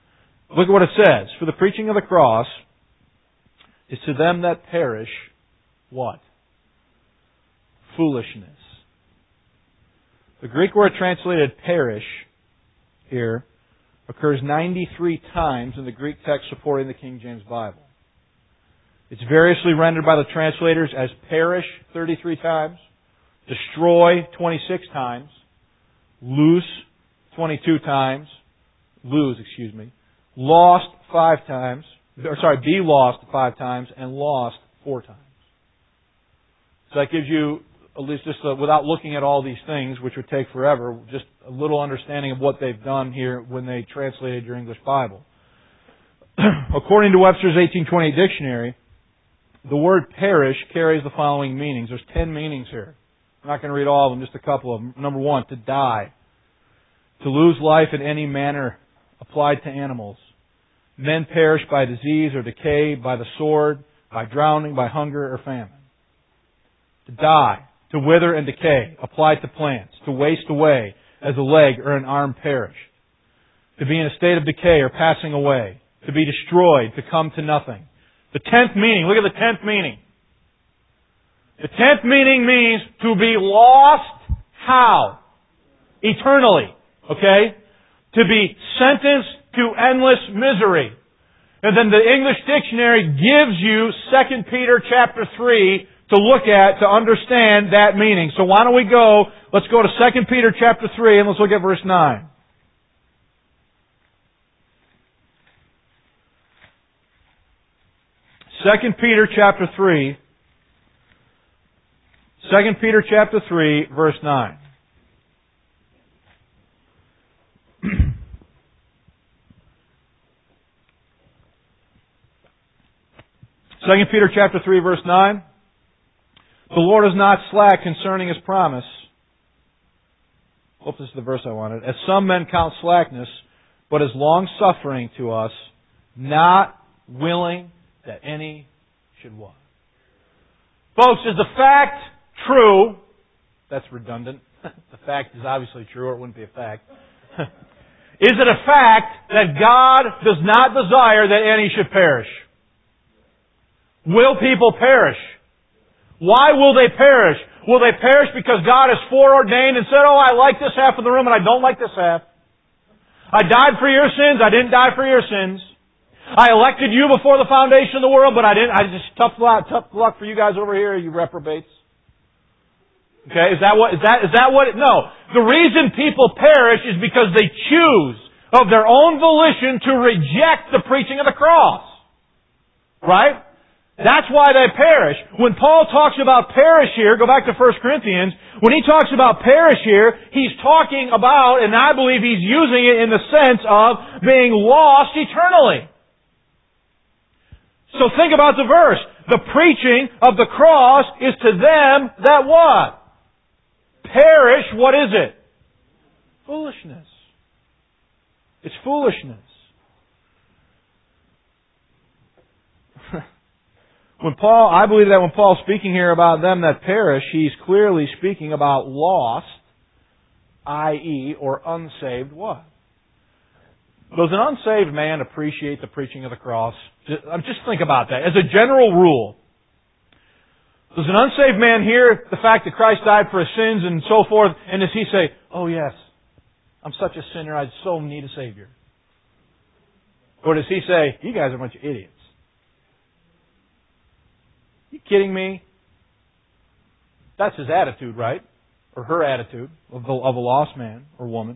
Look at what it says. For the preaching of the cross is to them that perish, what? Foolishness. The Greek word translated perish here occurs ninety-three times in the Greek text supporting the King James Bible. It's variously rendered by the translators as perish thirty-three times, destroy twenty-six times, loose twenty-two times, lose, excuse me, lost five times, or sorry, be lost five times, and lost four times. So that gives you, at least just uh, without looking at all these things, which would take forever, just a little understanding of what they've done here when they translated your English Bible. According to Webster's eighteen twenty dictionary, the word perish carries the following meanings. There's ten meanings here. I'm not going to read all of them, just a couple of them. Number one, to die. To lose life in any manner applied to animals. Men perish by disease or decay, by the sword, by drowning, by hunger or famine. To die. To wither and decay, applied to plants. To waste away, as a leg or an arm perished. To be in a state of decay or passing away. To be destroyed, to come to nothing. The tenth meaning, look at the tenth meaning. The tenth meaning means to be lost, how? Eternally. Okay? To be sentenced to endless misery. And then the English dictionary gives you Second Peter chapter three to look at, to understand that meaning. So why don't we go, let's go to Second Peter chapter three and let's look at verse nine. Second Peter chapter three. Second Peter chapter three, verse nine. Second Peter chapter three, verse nine. The Lord is not slack concerning His promise. Hope this is the verse I wanted. As some men count slackness, but is long-suffering to us, not willing that any should what? Folks, is the fact true? That's redundant. The fact is obviously true, or it wouldn't be a fact. Is it a fact that God does not desire that any should perish? Will people perish? Why will they perish? Will they perish because God has foreordained and said, oh, I like this half of the room and I don't like this half. I died for your sins, I didn't die for your sins. I elected you before the foundation of the world, but I didn't, I just, tough luck, tough luck for you guys over here, you reprobates. Okay, is that what, is that, is that what, it, no. The reason people perish is because they choose of their own volition to reject the preaching of the cross. Right? That's why they perish. When Paul talks about perish here, go back to First Corinthians, when he talks about perish here, he's talking about, and I believe he's using it in the sense of being lost eternally. So think about the verse. The preaching of the cross is to them that what? Perish, what is it? Foolishness. It's foolishness. When Paul, I believe that when Paul's speaking here about them that perish, he's clearly speaking about lost, that is, or unsaved what? Does an unsaved man appreciate the preaching of the cross? Just think about that. As a general rule, does an unsaved man hear the fact that Christ died for his sins and so forth, and does he say, oh yes, I'm such a sinner, I so need a Savior? Or does he say, you guys are a bunch of idiots? You kidding me? That's his attitude, right? Or her attitude of, the, of a lost man or woman.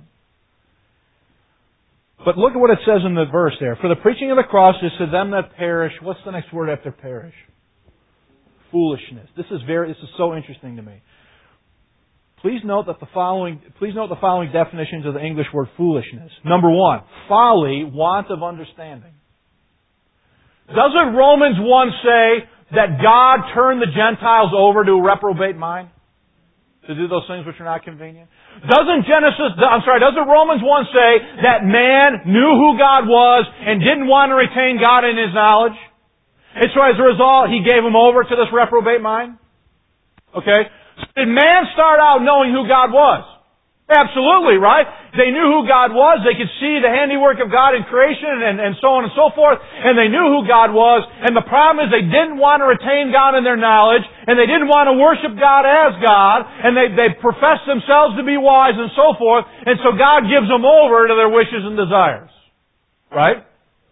But look at what it says in the verse there. For the preaching of the cross is to them that perish. What's the next word after perish? Foolishness. This is very. This is so interesting to me. Please note that the following. Please note the following definitions of the English word foolishness. Number one, folly, want of understanding. Doesn't Romans one say that God turned the Gentiles over to a reprobate mind? To do those things which are not convenient? Doesn't Genesis, I'm sorry, doesn't Romans one say that man knew who God was and didn't want to retain God in His knowledge? And so as a result, He gave him over to this reprobate mind? Okay? So did man start out knowing who God was? Absolutely, right? They knew who God was. They could see the handiwork of God in creation and, and so on and so forth. And they knew who God was. And the problem is they didn't want to retain God in their knowledge. And they didn't want to worship God as God. And they, they professed themselves to be wise and so forth. And so God gives them over to their wishes and desires. Right?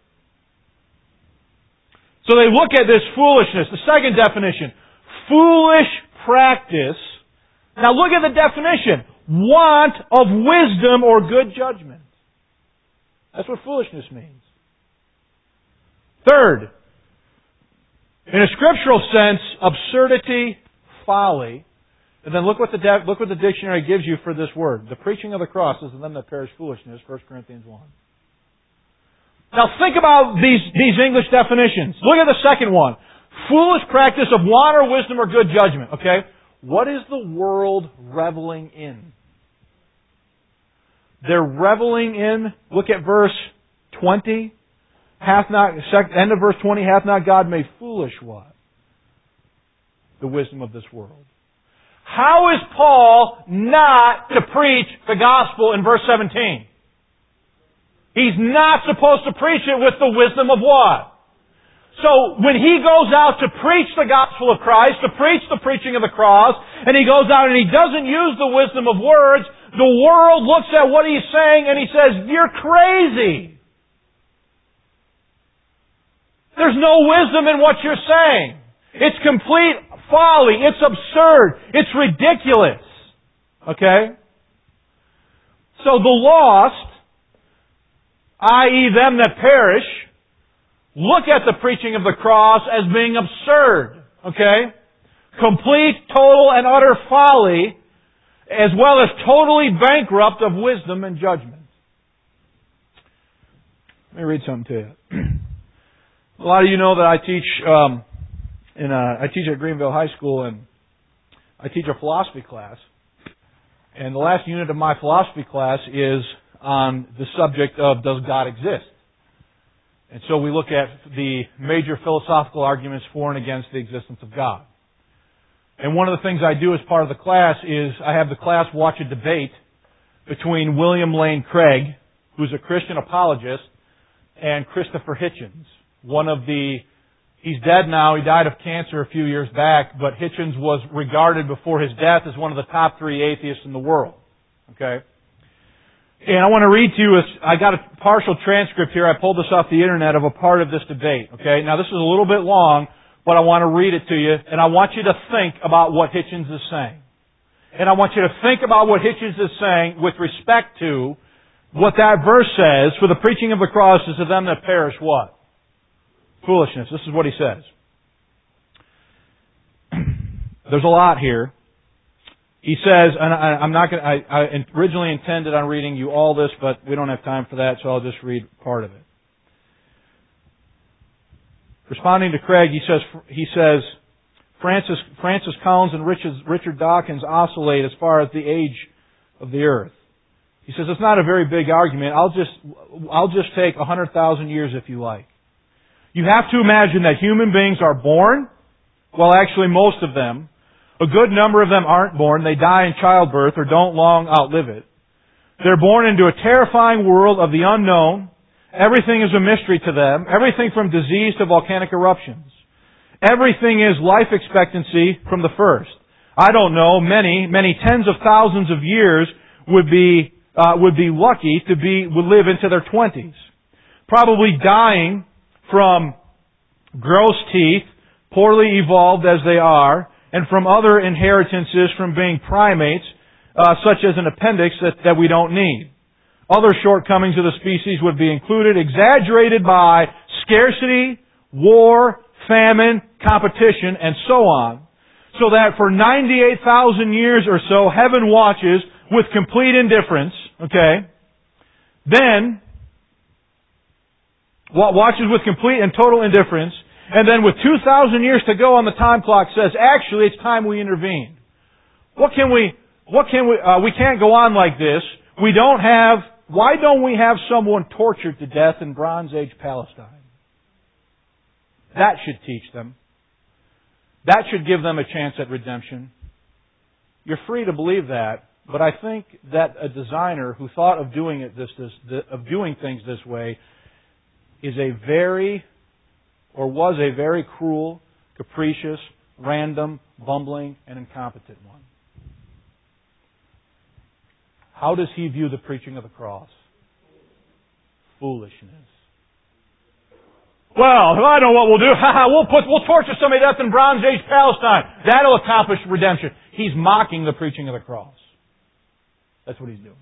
So they look at this foolishness. The second definition. Foolish practice. Now look at the definition. Want of wisdom or good judgment. That's what foolishness means. Third, in a scriptural sense, absurdity, folly. And then look what the de- look what the dictionary gives you for this word. The preaching of the cross is to them that perish foolishness, First Corinthians one. Now think about these, these English definitions. Look at the second one. Foolish practice of want or wisdom or good judgment. Okay? What is the world reveling in? They're reveling in, look at verse twenty. Hath not, end of verse twenty, hath not God made foolish what? The wisdom of this world. How is Paul not to preach the gospel in verse seventeen? He's not supposed to preach it with the wisdom of what? So, when he goes out to preach the gospel of Christ, to preach the preaching of the cross, and he goes out and he doesn't use the wisdom of words, the world looks at what he's saying and he says, "You're crazy. There's no wisdom in what you're saying. It's complete folly. It's absurd. It's ridiculous." Okay? So the lost, that is them that perish, look at the preaching of the cross as being absurd. Okay? Complete, total, and utter folly, as well as totally bankrupt of wisdom and judgment. Let me read something to you. A lot of you know that I teach um, in a, I teach at Greenville High School, and I teach a philosophy class. And the last unit of my philosophy class is on the subject of, does God exist? And so we look at the major philosophical arguments for and against the existence of God. And one of the things I do as part of the class is I have the class watch a debate between William Lane Craig, who's a Christian apologist, and Christopher Hitchens. One of the, he's dead now, he died of cancer a few years back, but Hitchens was regarded before his death as one of the top three atheists in the world. Okay? And I want to read to you, I got a partial transcript here, I pulled this off the internet of a part of this debate. Okay? Now this is a little bit long, but I want to read it to you, and I want you to think about what Hitchens is saying. And I want you to think about what Hitchens is saying with respect to what that verse says, for the preaching of the cross is to them that perish what? Foolishness. This is what he says. There's a lot here. He says, and I, I'm not going to, I, I originally intended on reading you all this, but we don't have time for that, so I'll just read part of it. Responding to Craig, he says, he says, Francis, Francis Collins and Richard, Richard Dawkins oscillate as far as the age of the earth. He says, it's not a very big argument. I'll just, I'll just take a hundred thousand years if you like. You have to imagine that human beings are born, well actually most of them. A good number of them aren't born. They die in childbirth or don't long outlive it. They're born into a terrifying world of the unknown. Everything is a mystery to them. Everything from disease to volcanic eruptions. Everything is life expectancy from the first. I don't know, many, many tens of thousands of years would be, uh, would be lucky to be, would live into their twenties. Probably dying from gross teeth, poorly evolved as they are, and from other inheritances from being primates, uh, such as an appendix that, that we don't need. Other shortcomings of the species would be included, exaggerated by scarcity, war, famine, competition, and so on. So that for ninety-eight thousand years or so, heaven watches with complete indifference, okay? Then, watches with complete and total indifference, and then with two thousand years to go on the time clock says, actually, it's time we intervene. What can we, what can we, uh, we can't go on like this. We don't have, why don't we have someone tortured to death in Bronze Age Palestine? That should teach them. That should give them a chance at redemption. You're free to believe that, But I think that a designer who thought of doing it this, this of doing things this way is a very, or was a very cruel, capricious, random, bumbling, and incompetent one. How does he view the preaching of the cross? Foolishness. Well, I know what we'll do. we'll put, we'll torture somebody to death in Bronze Age Palestine. That'll accomplish redemption. He's mocking the preaching of the cross. That's what he's doing.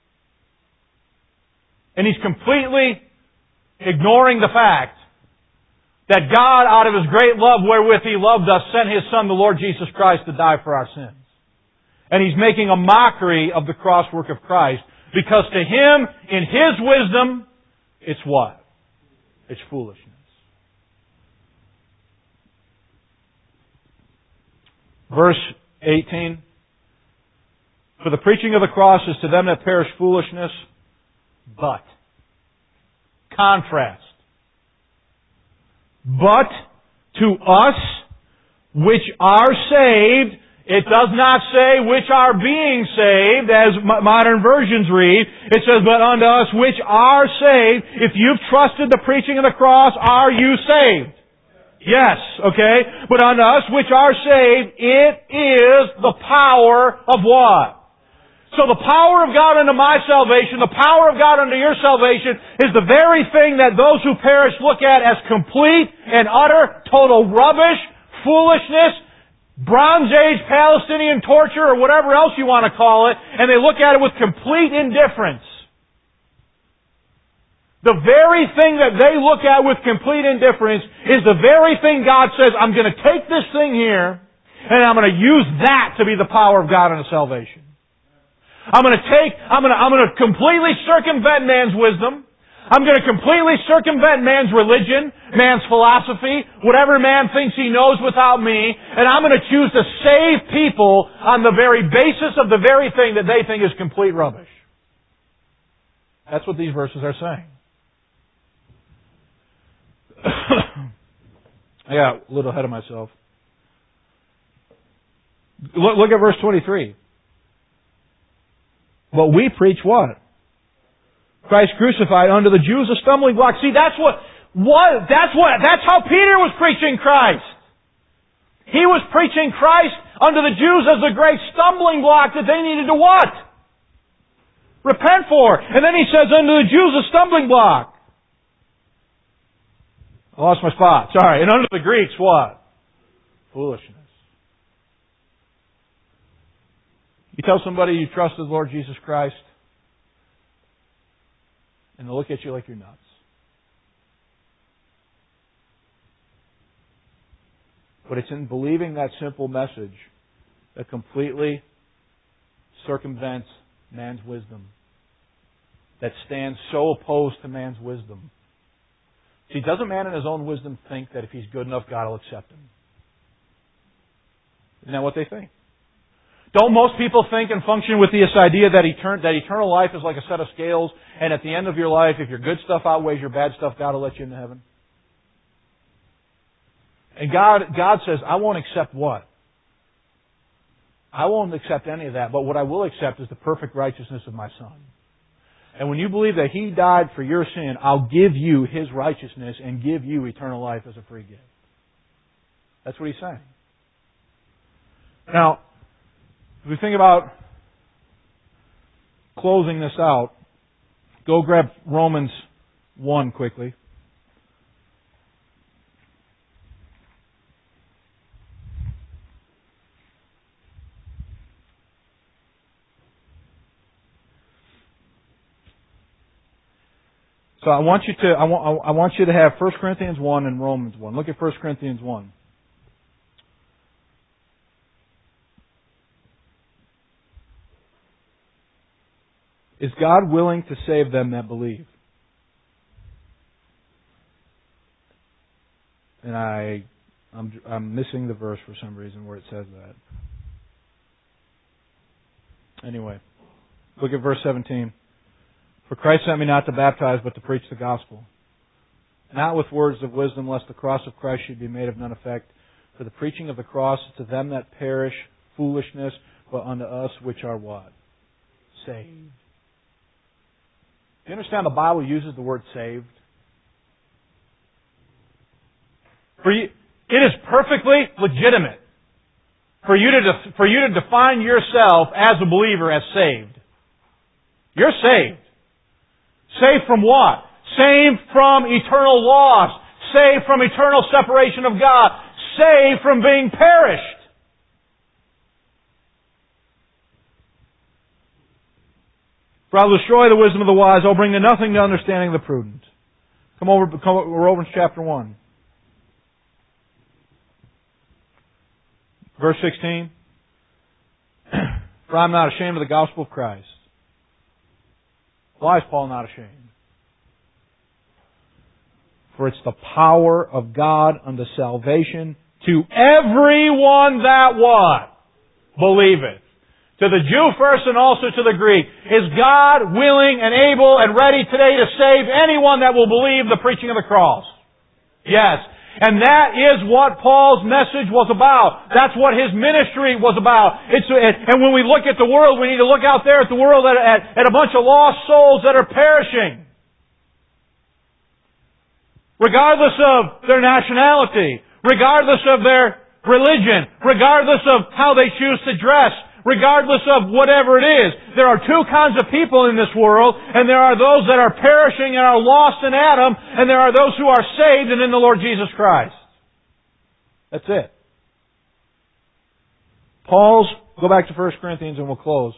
And he's completely ignoring the fact that God, out of His great love wherewith He loved us, sent His Son, the Lord Jesus Christ, to die for our sins. And he's making a mockery of the cross work of Christ, because to him, in his wisdom, it's what? It's foolishness. Verse eighteen. For the preaching of the cross is to them that perish foolishness, but. Contrast. But to us which are saved, it does not say which are being saved, as modern versions read. It says, but unto us which are saved. If you've trusted the preaching of the cross, are you saved? Yes, okay? But unto us which are saved, it is the power of what? So the power of God unto my salvation, the power of God unto your salvation, is the very thing that those who perish look at as complete and utter, total rubbish, foolishness, Bronze Age Palestinian torture, or whatever else you want to call it, and they look at it with complete indifference. The very thing that they look at with complete indifference is the very thing God says, I'm going to take this thing here, and I'm going to use that to be the power of God unto salvation. I'm going to take, I'm going to, I'm going to completely circumvent man's wisdom. I'm going to completely circumvent man's religion, man's philosophy, whatever man thinks he knows without me, and I'm going to choose to save people on the very basis of the very thing that they think is complete rubbish. That's what these verses are saying. I got a little ahead of myself. Look, look at verse twenty-three. But we preach what? Christ crucified, unto the Jews a stumbling block. See, that's what, what, that's what, that's how Peter was preaching Christ. He was preaching Christ unto the Jews as a great stumbling block that they needed to what? Repent for. And then he says unto the Jews a stumbling block. I lost my spot. Sorry. And unto the Greeks what? Foolishness. You tell somebody you trust the Lord Jesus Christ, and they'll look at you like you're nuts. But it's in believing that simple message that completely circumvents man's wisdom, that stands so opposed to man's wisdom. See, doesn't man in his own wisdom think that if he's good enough, God will accept him? Isn't that what they think? Don't most people think and function with this idea that, etern- that eternal life is like a set of scales, and at the end of your life, if your good stuff outweighs your bad stuff, God will let you into heaven? And God, God says, I won't accept what? I won't accept any of that, but what I will accept is the perfect righteousness of my Son. And when you believe that He died for your sin, I'll give you His righteousness and give you eternal life as a free gift. That's what He's saying. Now, if we think about closing this out, go grab Romans one quickly. So I want you to I want I want you to have First Corinthians one and Romans one. Look at First Corinthians one. Is God willing to save them that believe? And I, I'm, I'm missing the verse for some reason where it says that. Anyway, look at verse seventeen. For Christ sent me not to baptize, but to preach the gospel, not with words of wisdom, lest the cross of Christ should be made of none effect. For the preaching of the cross is to them that perish foolishness, but unto us which are what? saved. Do you understand the Bible uses the word saved? For you, it is perfectly legitimate for you to def, for you to define yourself as a believer as saved. You're saved. Saved from what? Saved from eternal loss. Saved from eternal separation of God. Saved from being perished. For I will destroy the wisdom of the wise. I'll bring to nothing the understanding of the prudent. Come over, come over Romans chapter one. Verse sixteen. For I am not ashamed of the gospel of Christ. Why is Paul not ashamed? For it's the power of God unto salvation to everyone that what? Believeth. To the Jew first and also to the Greek. Is God willing and able and ready today to save anyone that will believe the preaching of the cross? Yes. And that is what Paul's message was about. That's what his ministry was about. It's, and when we look at the world, we need to look out there at the world at, at, at a bunch of lost souls that are perishing. Regardless of their nationality, regardless of their religion, regardless of how they choose to dress, regardless of whatever it is. There are two kinds of people in this world, and there are those that are perishing and are lost in Adam, and there are those who are saved and in the Lord Jesus Christ. That's it. Paul's, go back to First Corinthians and we'll close.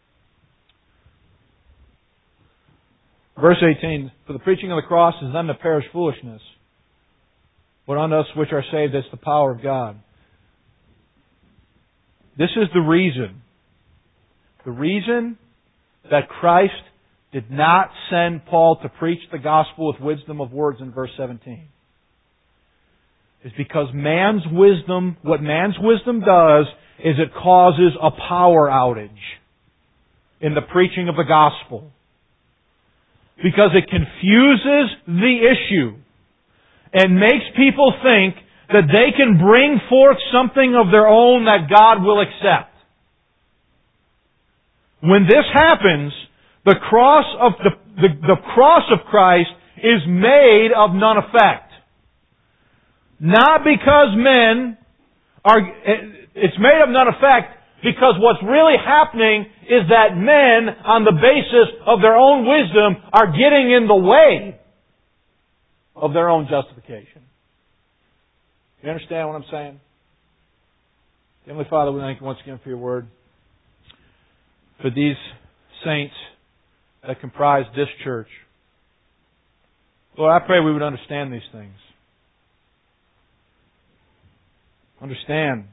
Verse eighteen, for the preaching of the cross is them that perish foolishness, but unto us which are saved it's the power of God. This is the reason. The reason that Christ did not send Paul to preach the gospel with wisdom of words in verse seventeen. Is because man's wisdom, what man's wisdom does is it causes a power outage in the preaching of the gospel. Because it confuses the issue and makes people think that they can bring forth something of their own that God will accept. When this happens, the cross of the, the, the cross of Christ is made of none effect. Not because men are, it's made of none effect because what's really happening is that men, on the basis of their own wisdom, are getting in the way of their own justification. You understand what I'm saying? Heavenly Father, we thank you once again for your word. For these saints that comprise this church. Lord, I pray we would understand these things. Understand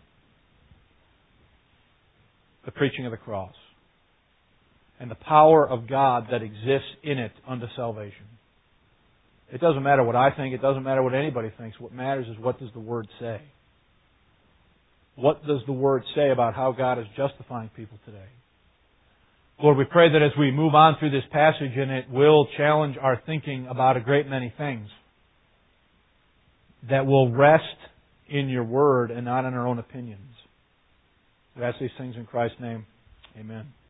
the preaching of the cross and the power of God that exists in it unto salvation. It doesn't matter what I think. It doesn't matter what anybody thinks. What matters is what does the Word say? What does the Word say about how God is justifying people today? Lord, we pray that as we move on through this passage and it will challenge our thinking about a great many things, that will rest in your Word and not in our own opinions. We ask these things in Christ's name. Amen.